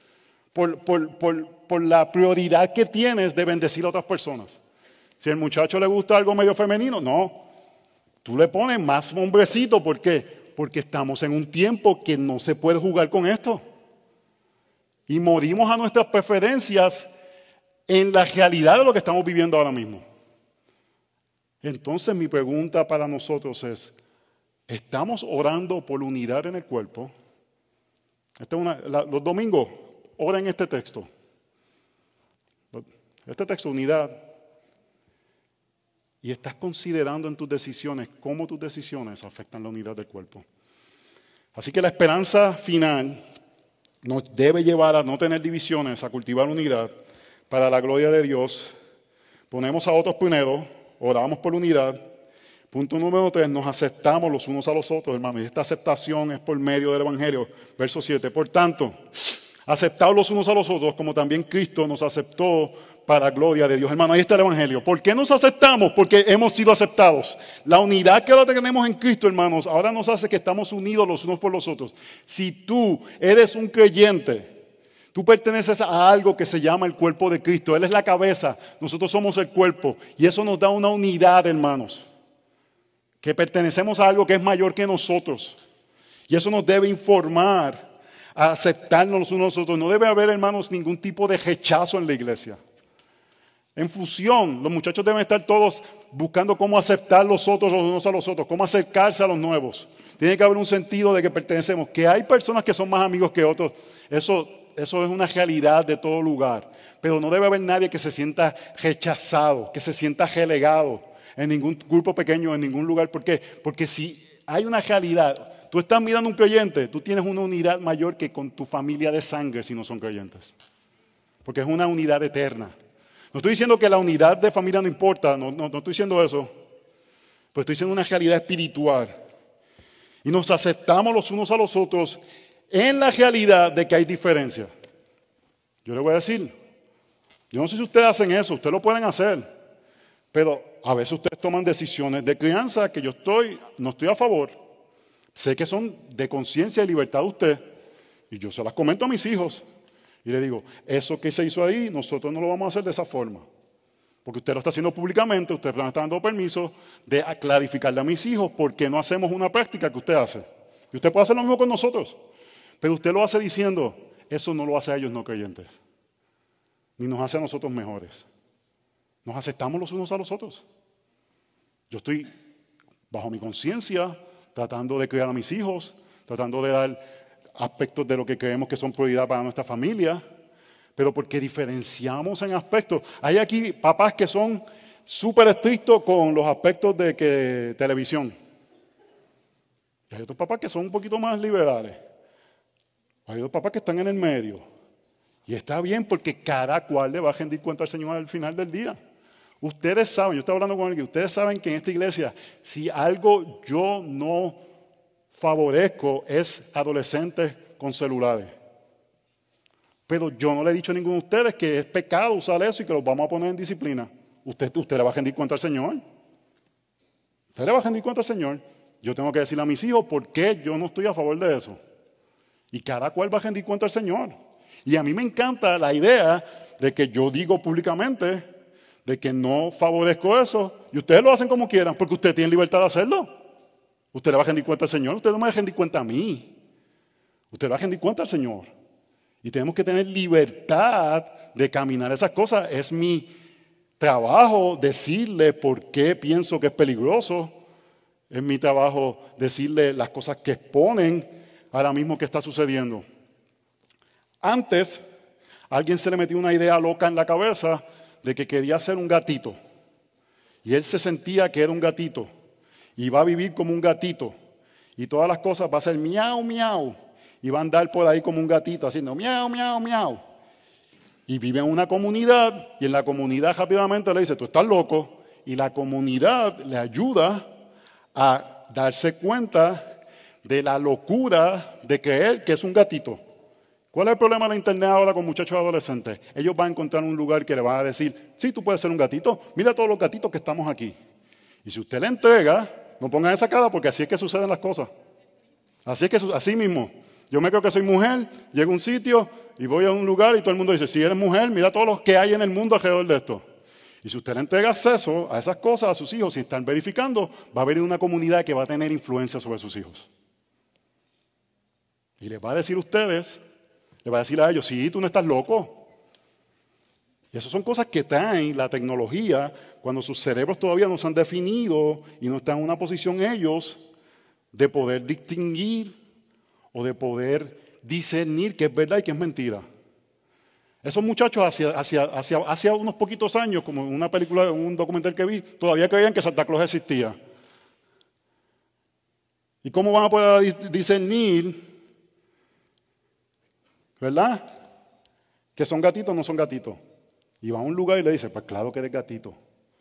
por la prioridad que tienes de bendecir a otras personas. Si al muchacho le gusta algo medio femenino, no. Tú le pones más hombrecito, ¿por qué? Porque estamos en un tiempo que no se puede jugar con esto. Y morimos a nuestras preferencias en la realidad de lo que estamos viviendo ahora mismo. Entonces mi pregunta para nosotros es, ¿estamos orando por unidad en el cuerpo? Los domingos, ora en este texto. Este texto, unidad. Y estás considerando en tus decisiones cómo tus decisiones afectan la unidad del cuerpo. Así que la esperanza final nos debe llevar a no tener divisiones, a cultivar unidad para la gloria de Dios. Ponemos a otros primero, oramos por unidad. Punto número 3, nos aceptamos los unos a los otros, hermanos. Y esta aceptación es por medio del Evangelio. Verso 7, por tanto, aceptados los unos a los otros, como también Cristo nos aceptó para gloria de Dios. Hermano, ahí está el Evangelio. ¿Por qué nos aceptamos? Porque hemos sido aceptados. La unidad que ahora tenemos en Cristo, hermanos, ahora nos hace que estamos unidos los unos por los otros. Si tú eres un creyente, tú perteneces a algo que se llama el cuerpo de Cristo. Él es la cabeza, nosotros somos el cuerpo. Y eso nos da una unidad, hermanos. Que pertenecemos a algo que es mayor que nosotros. Y eso nos debe informar a aceptarnos los unos a los otros. No debe haber, hermanos, ningún tipo de rechazo en la iglesia. En fusión, los muchachos deben estar todos buscando cómo aceptar los otros los unos a los otros, cómo acercarse a los nuevos. Tiene que haber un sentido de que pertenecemos. Que hay personas que son más amigos que otros, eso es una realidad de todo lugar. Pero no debe haber nadie que se sienta rechazado, que se sienta relegado en ningún grupo pequeño, en ningún lugar. ¿Por qué? Porque si hay una realidad, tú estás mirando a un creyente, tú tienes una unidad mayor que con tu familia de sangre si no son creyentes. Porque es una unidad eterna. No estoy diciendo que la unidad de familia no importa, no estoy diciendo eso. Pero estoy diciendo una realidad espiritual. Y nos aceptamos los unos a los otros en la realidad de que hay diferencias. Yo le voy a decir, yo no sé si ustedes hacen eso, ustedes lo pueden hacer. Pero a veces ustedes toman decisiones de crianza que yo no estoy a favor. Sé que son de conciencia y libertad de usted. Y yo se las comento a mis hijos. Y le digo, eso que se hizo ahí, nosotros no lo vamos a hacer de esa forma. Porque usted lo está haciendo públicamente, usted me está dando permiso de clarificarle a mis hijos por qué no hacemos una práctica que usted hace. Y usted puede hacer lo mismo con nosotros. Pero usted lo hace diciendo, eso no lo hace a ellos no creyentes. Ni nos hace a nosotros mejores. Nos aceptamos los unos a los otros. Yo estoy bajo mi conciencia tratando de criar a mis hijos, tratando de dar aspectos de lo que creemos que son prioridad para nuestra familia, pero porque diferenciamos en aspectos. Hay aquí papás que son súper estrictos con los aspectos de televisión. Y hay otros papás que son un poquito más liberales. Hay otros papás que están en el medio. Y está bien porque cada cual le va a rendir cuenta al Señor al final del día. Ustedes saben, yo estoy hablando con alguien, ustedes saben que en esta iglesia, si algo yo no favorezco es adolescentes con celulares. Pero yo no le he dicho a ninguno de ustedes que es pecado usar eso y que los vamos a poner en disciplina. Usted le va a rendir cuenta al Señor. Usted le va a rendir cuenta al Señor. Yo tengo que decirle a mis hijos por qué yo no estoy a favor de eso. Y cada cual va a rendir cuenta al Señor. Y a mí me encanta la idea de que yo digo públicamente de que no favorezco eso. Y ustedes lo hacen como quieran porque ustedes tienen libertad de hacerlo. Usted le va a rendir cuenta al Señor. Usted no me va a rendir cuenta a mí. Usted le va a rendir cuenta al Señor. Y tenemos que tener libertad de caminar esas cosas. Es mi trabajo decirle por qué pienso que es peligroso. Es mi trabajo decirle las cosas que exponen ahora mismo que está sucediendo. Antes, a alguien se le metió una idea loca en la cabeza de que quería ser un gatito. Y él se sentía que era un gatito. Y va a vivir como un gatito. Y todas las cosas va a ser miau, miau. Y va a andar por ahí como un gatito haciendo miau, miau, miau. Y vive en una comunidad y en la comunidad rápidamente le dice, tú estás loco. Y la comunidad le ayuda a darse cuenta de la locura de creer que es un gatito. ¿Cuál es el problema de la internet ahora con muchachos adolescentes? Ellos van a encontrar un lugar que le van a decir, sí, tú puedes ser un gatito, mira todos los gatitos que estamos aquí. Y si usted le entrega, no pongan esa cara porque así es que suceden las cosas. Así mismo. Yo me creo que soy mujer, llego a un sitio y voy a un lugar y todo el mundo dice, si eres mujer, mira todos los que hay en el mundo alrededor de esto. Y si usted le entrega acceso a esas cosas a sus hijos, si están verificando, va a haber una comunidad que va a tener influencia sobre sus hijos. Y les va a decir a ustedes, les va a decir a ellos, sí, tú no estás loco. Y esas son cosas que traen la tecnología cuando sus cerebros todavía no se han definido y no están en una posición ellos de poder distinguir o de poder discernir qué es verdad y qué es mentira. Esos muchachos hacia unos poquitos años, como en una película, en un documental que vi, todavía creían que Santa Claus existía. ¿Y cómo van a poder discernir, verdad, que son gatitos o no son gatitos? Y va a un lugar y le dice, pues claro que eres gatito.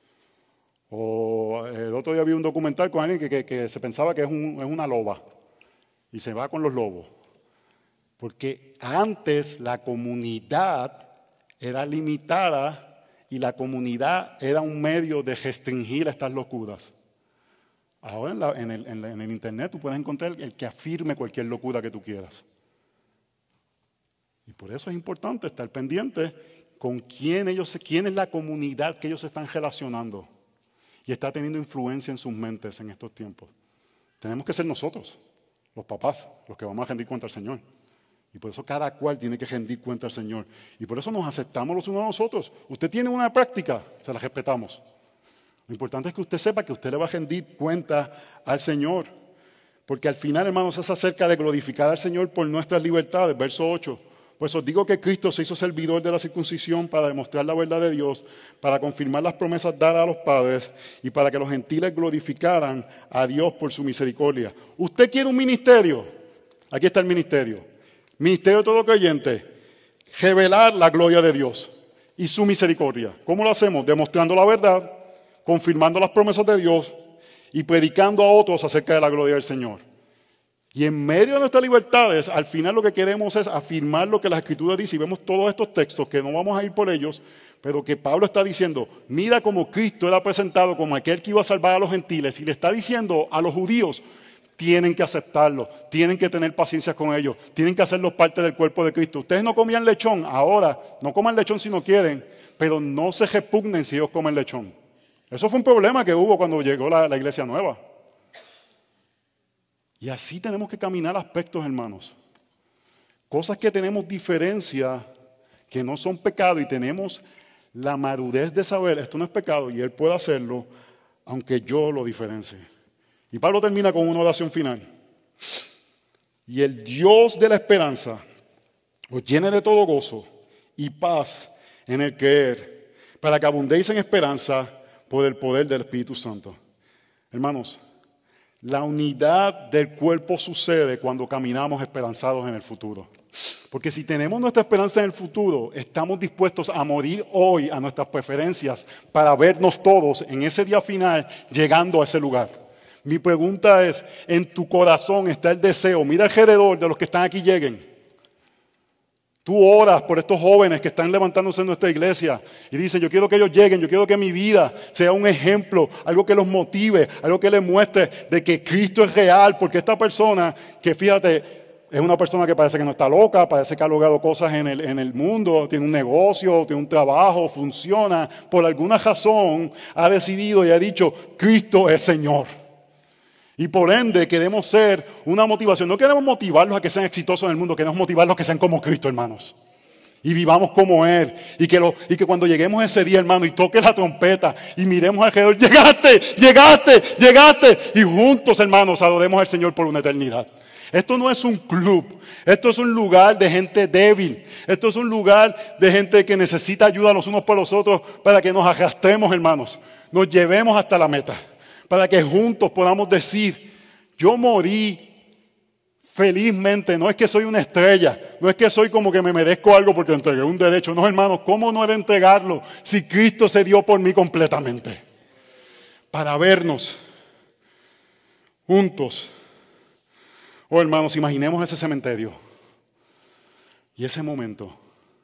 O el otro día vi un documental con alguien que se pensaba que es una loba. Y se va con los lobos. Porque antes la comunidad era limitada y la comunidad era un medio de restringir estas locuras. Ahora en el internet tú puedes encontrar el que afirme cualquier locura que tú quieras. Y por eso es importante estar pendiente con quién es la comunidad que ellos se están relacionando. Y está teniendo influencia en sus mentes en estos tiempos. Tenemos que ser nosotros, los papás, los que vamos a rendir cuenta al Señor. Y por eso cada cual tiene que rendir cuenta al Señor. Y por eso nos aceptamos los unos a los otros. Usted tiene una práctica, se la respetamos. Lo importante es que usted sepa que usted le va a rendir cuenta al Señor. Porque al final, hermanos, es acerca de glorificar al Señor por nuestras libertades. Verso 8. Pues os digo que Cristo se hizo servidor de la circuncisión para demostrar la verdad de Dios, para confirmar las promesas dadas a los padres y para que los gentiles glorificaran a Dios por su misericordia. ¿Usted quiere un ministerio? Aquí está el ministerio. Ministerio de todo creyente. Revelar la gloria de Dios y su misericordia. ¿Cómo lo hacemos? Demostrando la verdad, confirmando las promesas de Dios y predicando a otros acerca de la gloria del Señor. Y en medio de nuestras libertades, al final lo que queremos es afirmar lo que la Escritura dice. Y vemos todos estos textos, que no vamos a ir por ellos, pero que Pablo está diciendo, mira cómo Cristo era presentado como aquel que iba a salvar a los gentiles. Y le está diciendo a los judíos, tienen que aceptarlo, tienen que tener paciencia con ellos, tienen que hacerlos parte del cuerpo de Cristo. Ustedes no comían lechón, ahora no coman lechón si no quieren, pero no se repugnen si ellos comen lechón. Eso fue un problema que hubo cuando llegó la iglesia nueva. Y así tenemos que caminar aspectos, hermanos. Cosas que tenemos diferencia, que no son pecado y tenemos la madurez de saber, esto no es pecado y Él puede hacerlo, aunque yo lo diferencie. Y Pablo termina con una oración final. Y el Dios de la esperanza os llene de todo gozo y paz en el creer, para que abundéis en esperanza por el poder del Espíritu Santo. Hermanos, La unidad del cuerpo sucede cuando caminamos esperanzados en el futuro. Porque si tenemos nuestra esperanza en el futuro, estamos dispuestos a morir hoy a nuestras preferencias para vernos todos en ese día final llegando a ese lugar. Mi pregunta es, ¿en tu corazón está el deseo? Mira alrededor de los que están aquí lleguen. Tú oras por estos jóvenes que están levantándose en nuestra iglesia y dicen, yo quiero que ellos lleguen, yo quiero que mi vida sea un ejemplo, algo que los motive, algo que les muestre de que Cristo es real, porque esta persona, que fíjate, es una persona que parece que no está loca, parece que ha logrado cosas en el mundo, tiene un negocio, tiene un trabajo, funciona, por alguna razón ha decidido y ha dicho, Cristo es Señor. Y por ende queremos ser una motivación. No queremos motivarlos a que sean exitosos en el mundo, queremos motivarlos a que sean como Cristo, hermanos. Y vivamos como Él. Y que cuando lleguemos ese día, hermano, y toque la trompeta y miremos alrededor, llegaste, llegaste, llegaste. Y juntos, hermanos, adoremos al Señor por una eternidad. Esto no es un club, esto es un lugar de gente débil, esto es un lugar de gente que necesita ayuda los unos por los otros para que nos arrastremos, hermanos, nos llevemos hasta la meta. Para que juntos podamos decir, yo morí felizmente, no es que soy una estrella, no es que soy como que me merezco algo porque entregué un derecho, no hermanos, ¿cómo no he de entregarlo si Cristo se dio por mí completamente? Para vernos juntos. Oh hermanos, imaginemos ese cementerio y ese momento.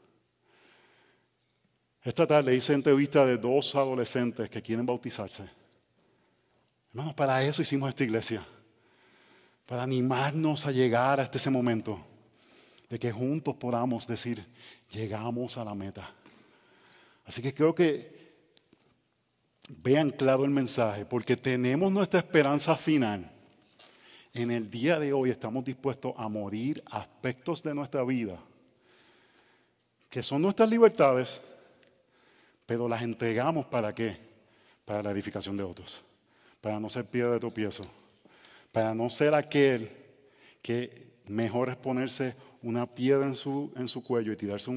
Esta tarde hice entrevista de 2 adolescentes que quieren bautizarse. Hermanos, para eso hicimos esta iglesia. Para animarnos a llegar hasta ese momento. De que juntos podamos decir, llegamos a la meta. Así que creo que vean claro el mensaje. Porque tenemos nuestra esperanza final. En el día de hoy estamos dispuestos a morir aspectos de nuestra vida. Que son nuestras libertades. Pero las entregamos ¿para qué? Para la edificación de otros. Para no ser piedra de tropiezo, para no ser aquel que mejor es ponerse una piedra en su cuello y tirarse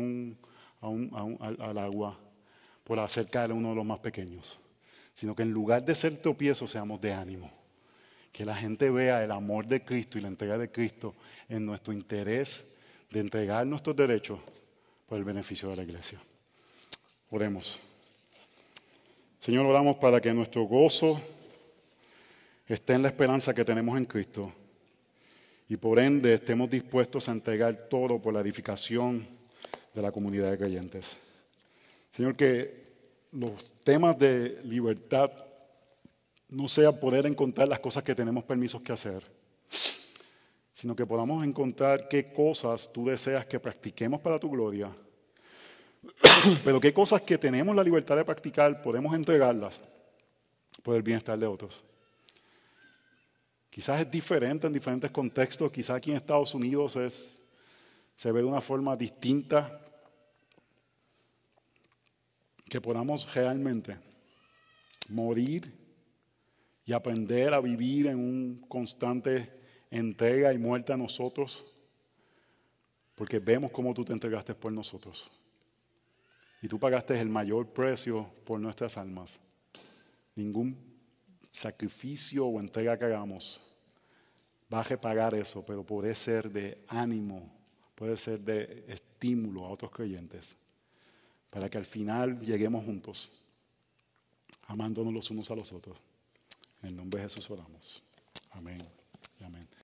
al agua por acercarle a uno de los más pequeños, sino que en lugar de ser tropiezo seamos de ánimo, que la gente vea el amor de Cristo y la entrega de Cristo en nuestro interés de entregar nuestros derechos por el beneficio de la iglesia. Oremos. Señor, oramos para que nuestro gozo esté en la esperanza que tenemos en Cristo y por ende estemos dispuestos a entregar todo por la edificación de la comunidad de creyentes. Señor, que los temas de libertad no sea poder encontrar las cosas que tenemos permisos que hacer, sino que podamos encontrar qué cosas tú deseas que practiquemos para tu gloria. Pero qué cosas que tenemos la libertad de practicar podemos entregarlas por el bienestar de otros. Quizás es diferente en diferentes contextos, quizás aquí en Estados Unidos se ve de una forma distinta, que podamos realmente morir y aprender a vivir en un constante entrega y muerte a nosotros, porque vemos cómo tú te entregaste por nosotros. Y tú pagaste el mayor precio por nuestras almas. Ningún sacrificio o entrega que hagamos va a repagar eso, pero puede ser de ánimo, puede ser de estímulo a otros creyentes, para que al final lleguemos juntos, amándonos los unos a los otros. En el nombre de Jesús oramos. Amén. Amén.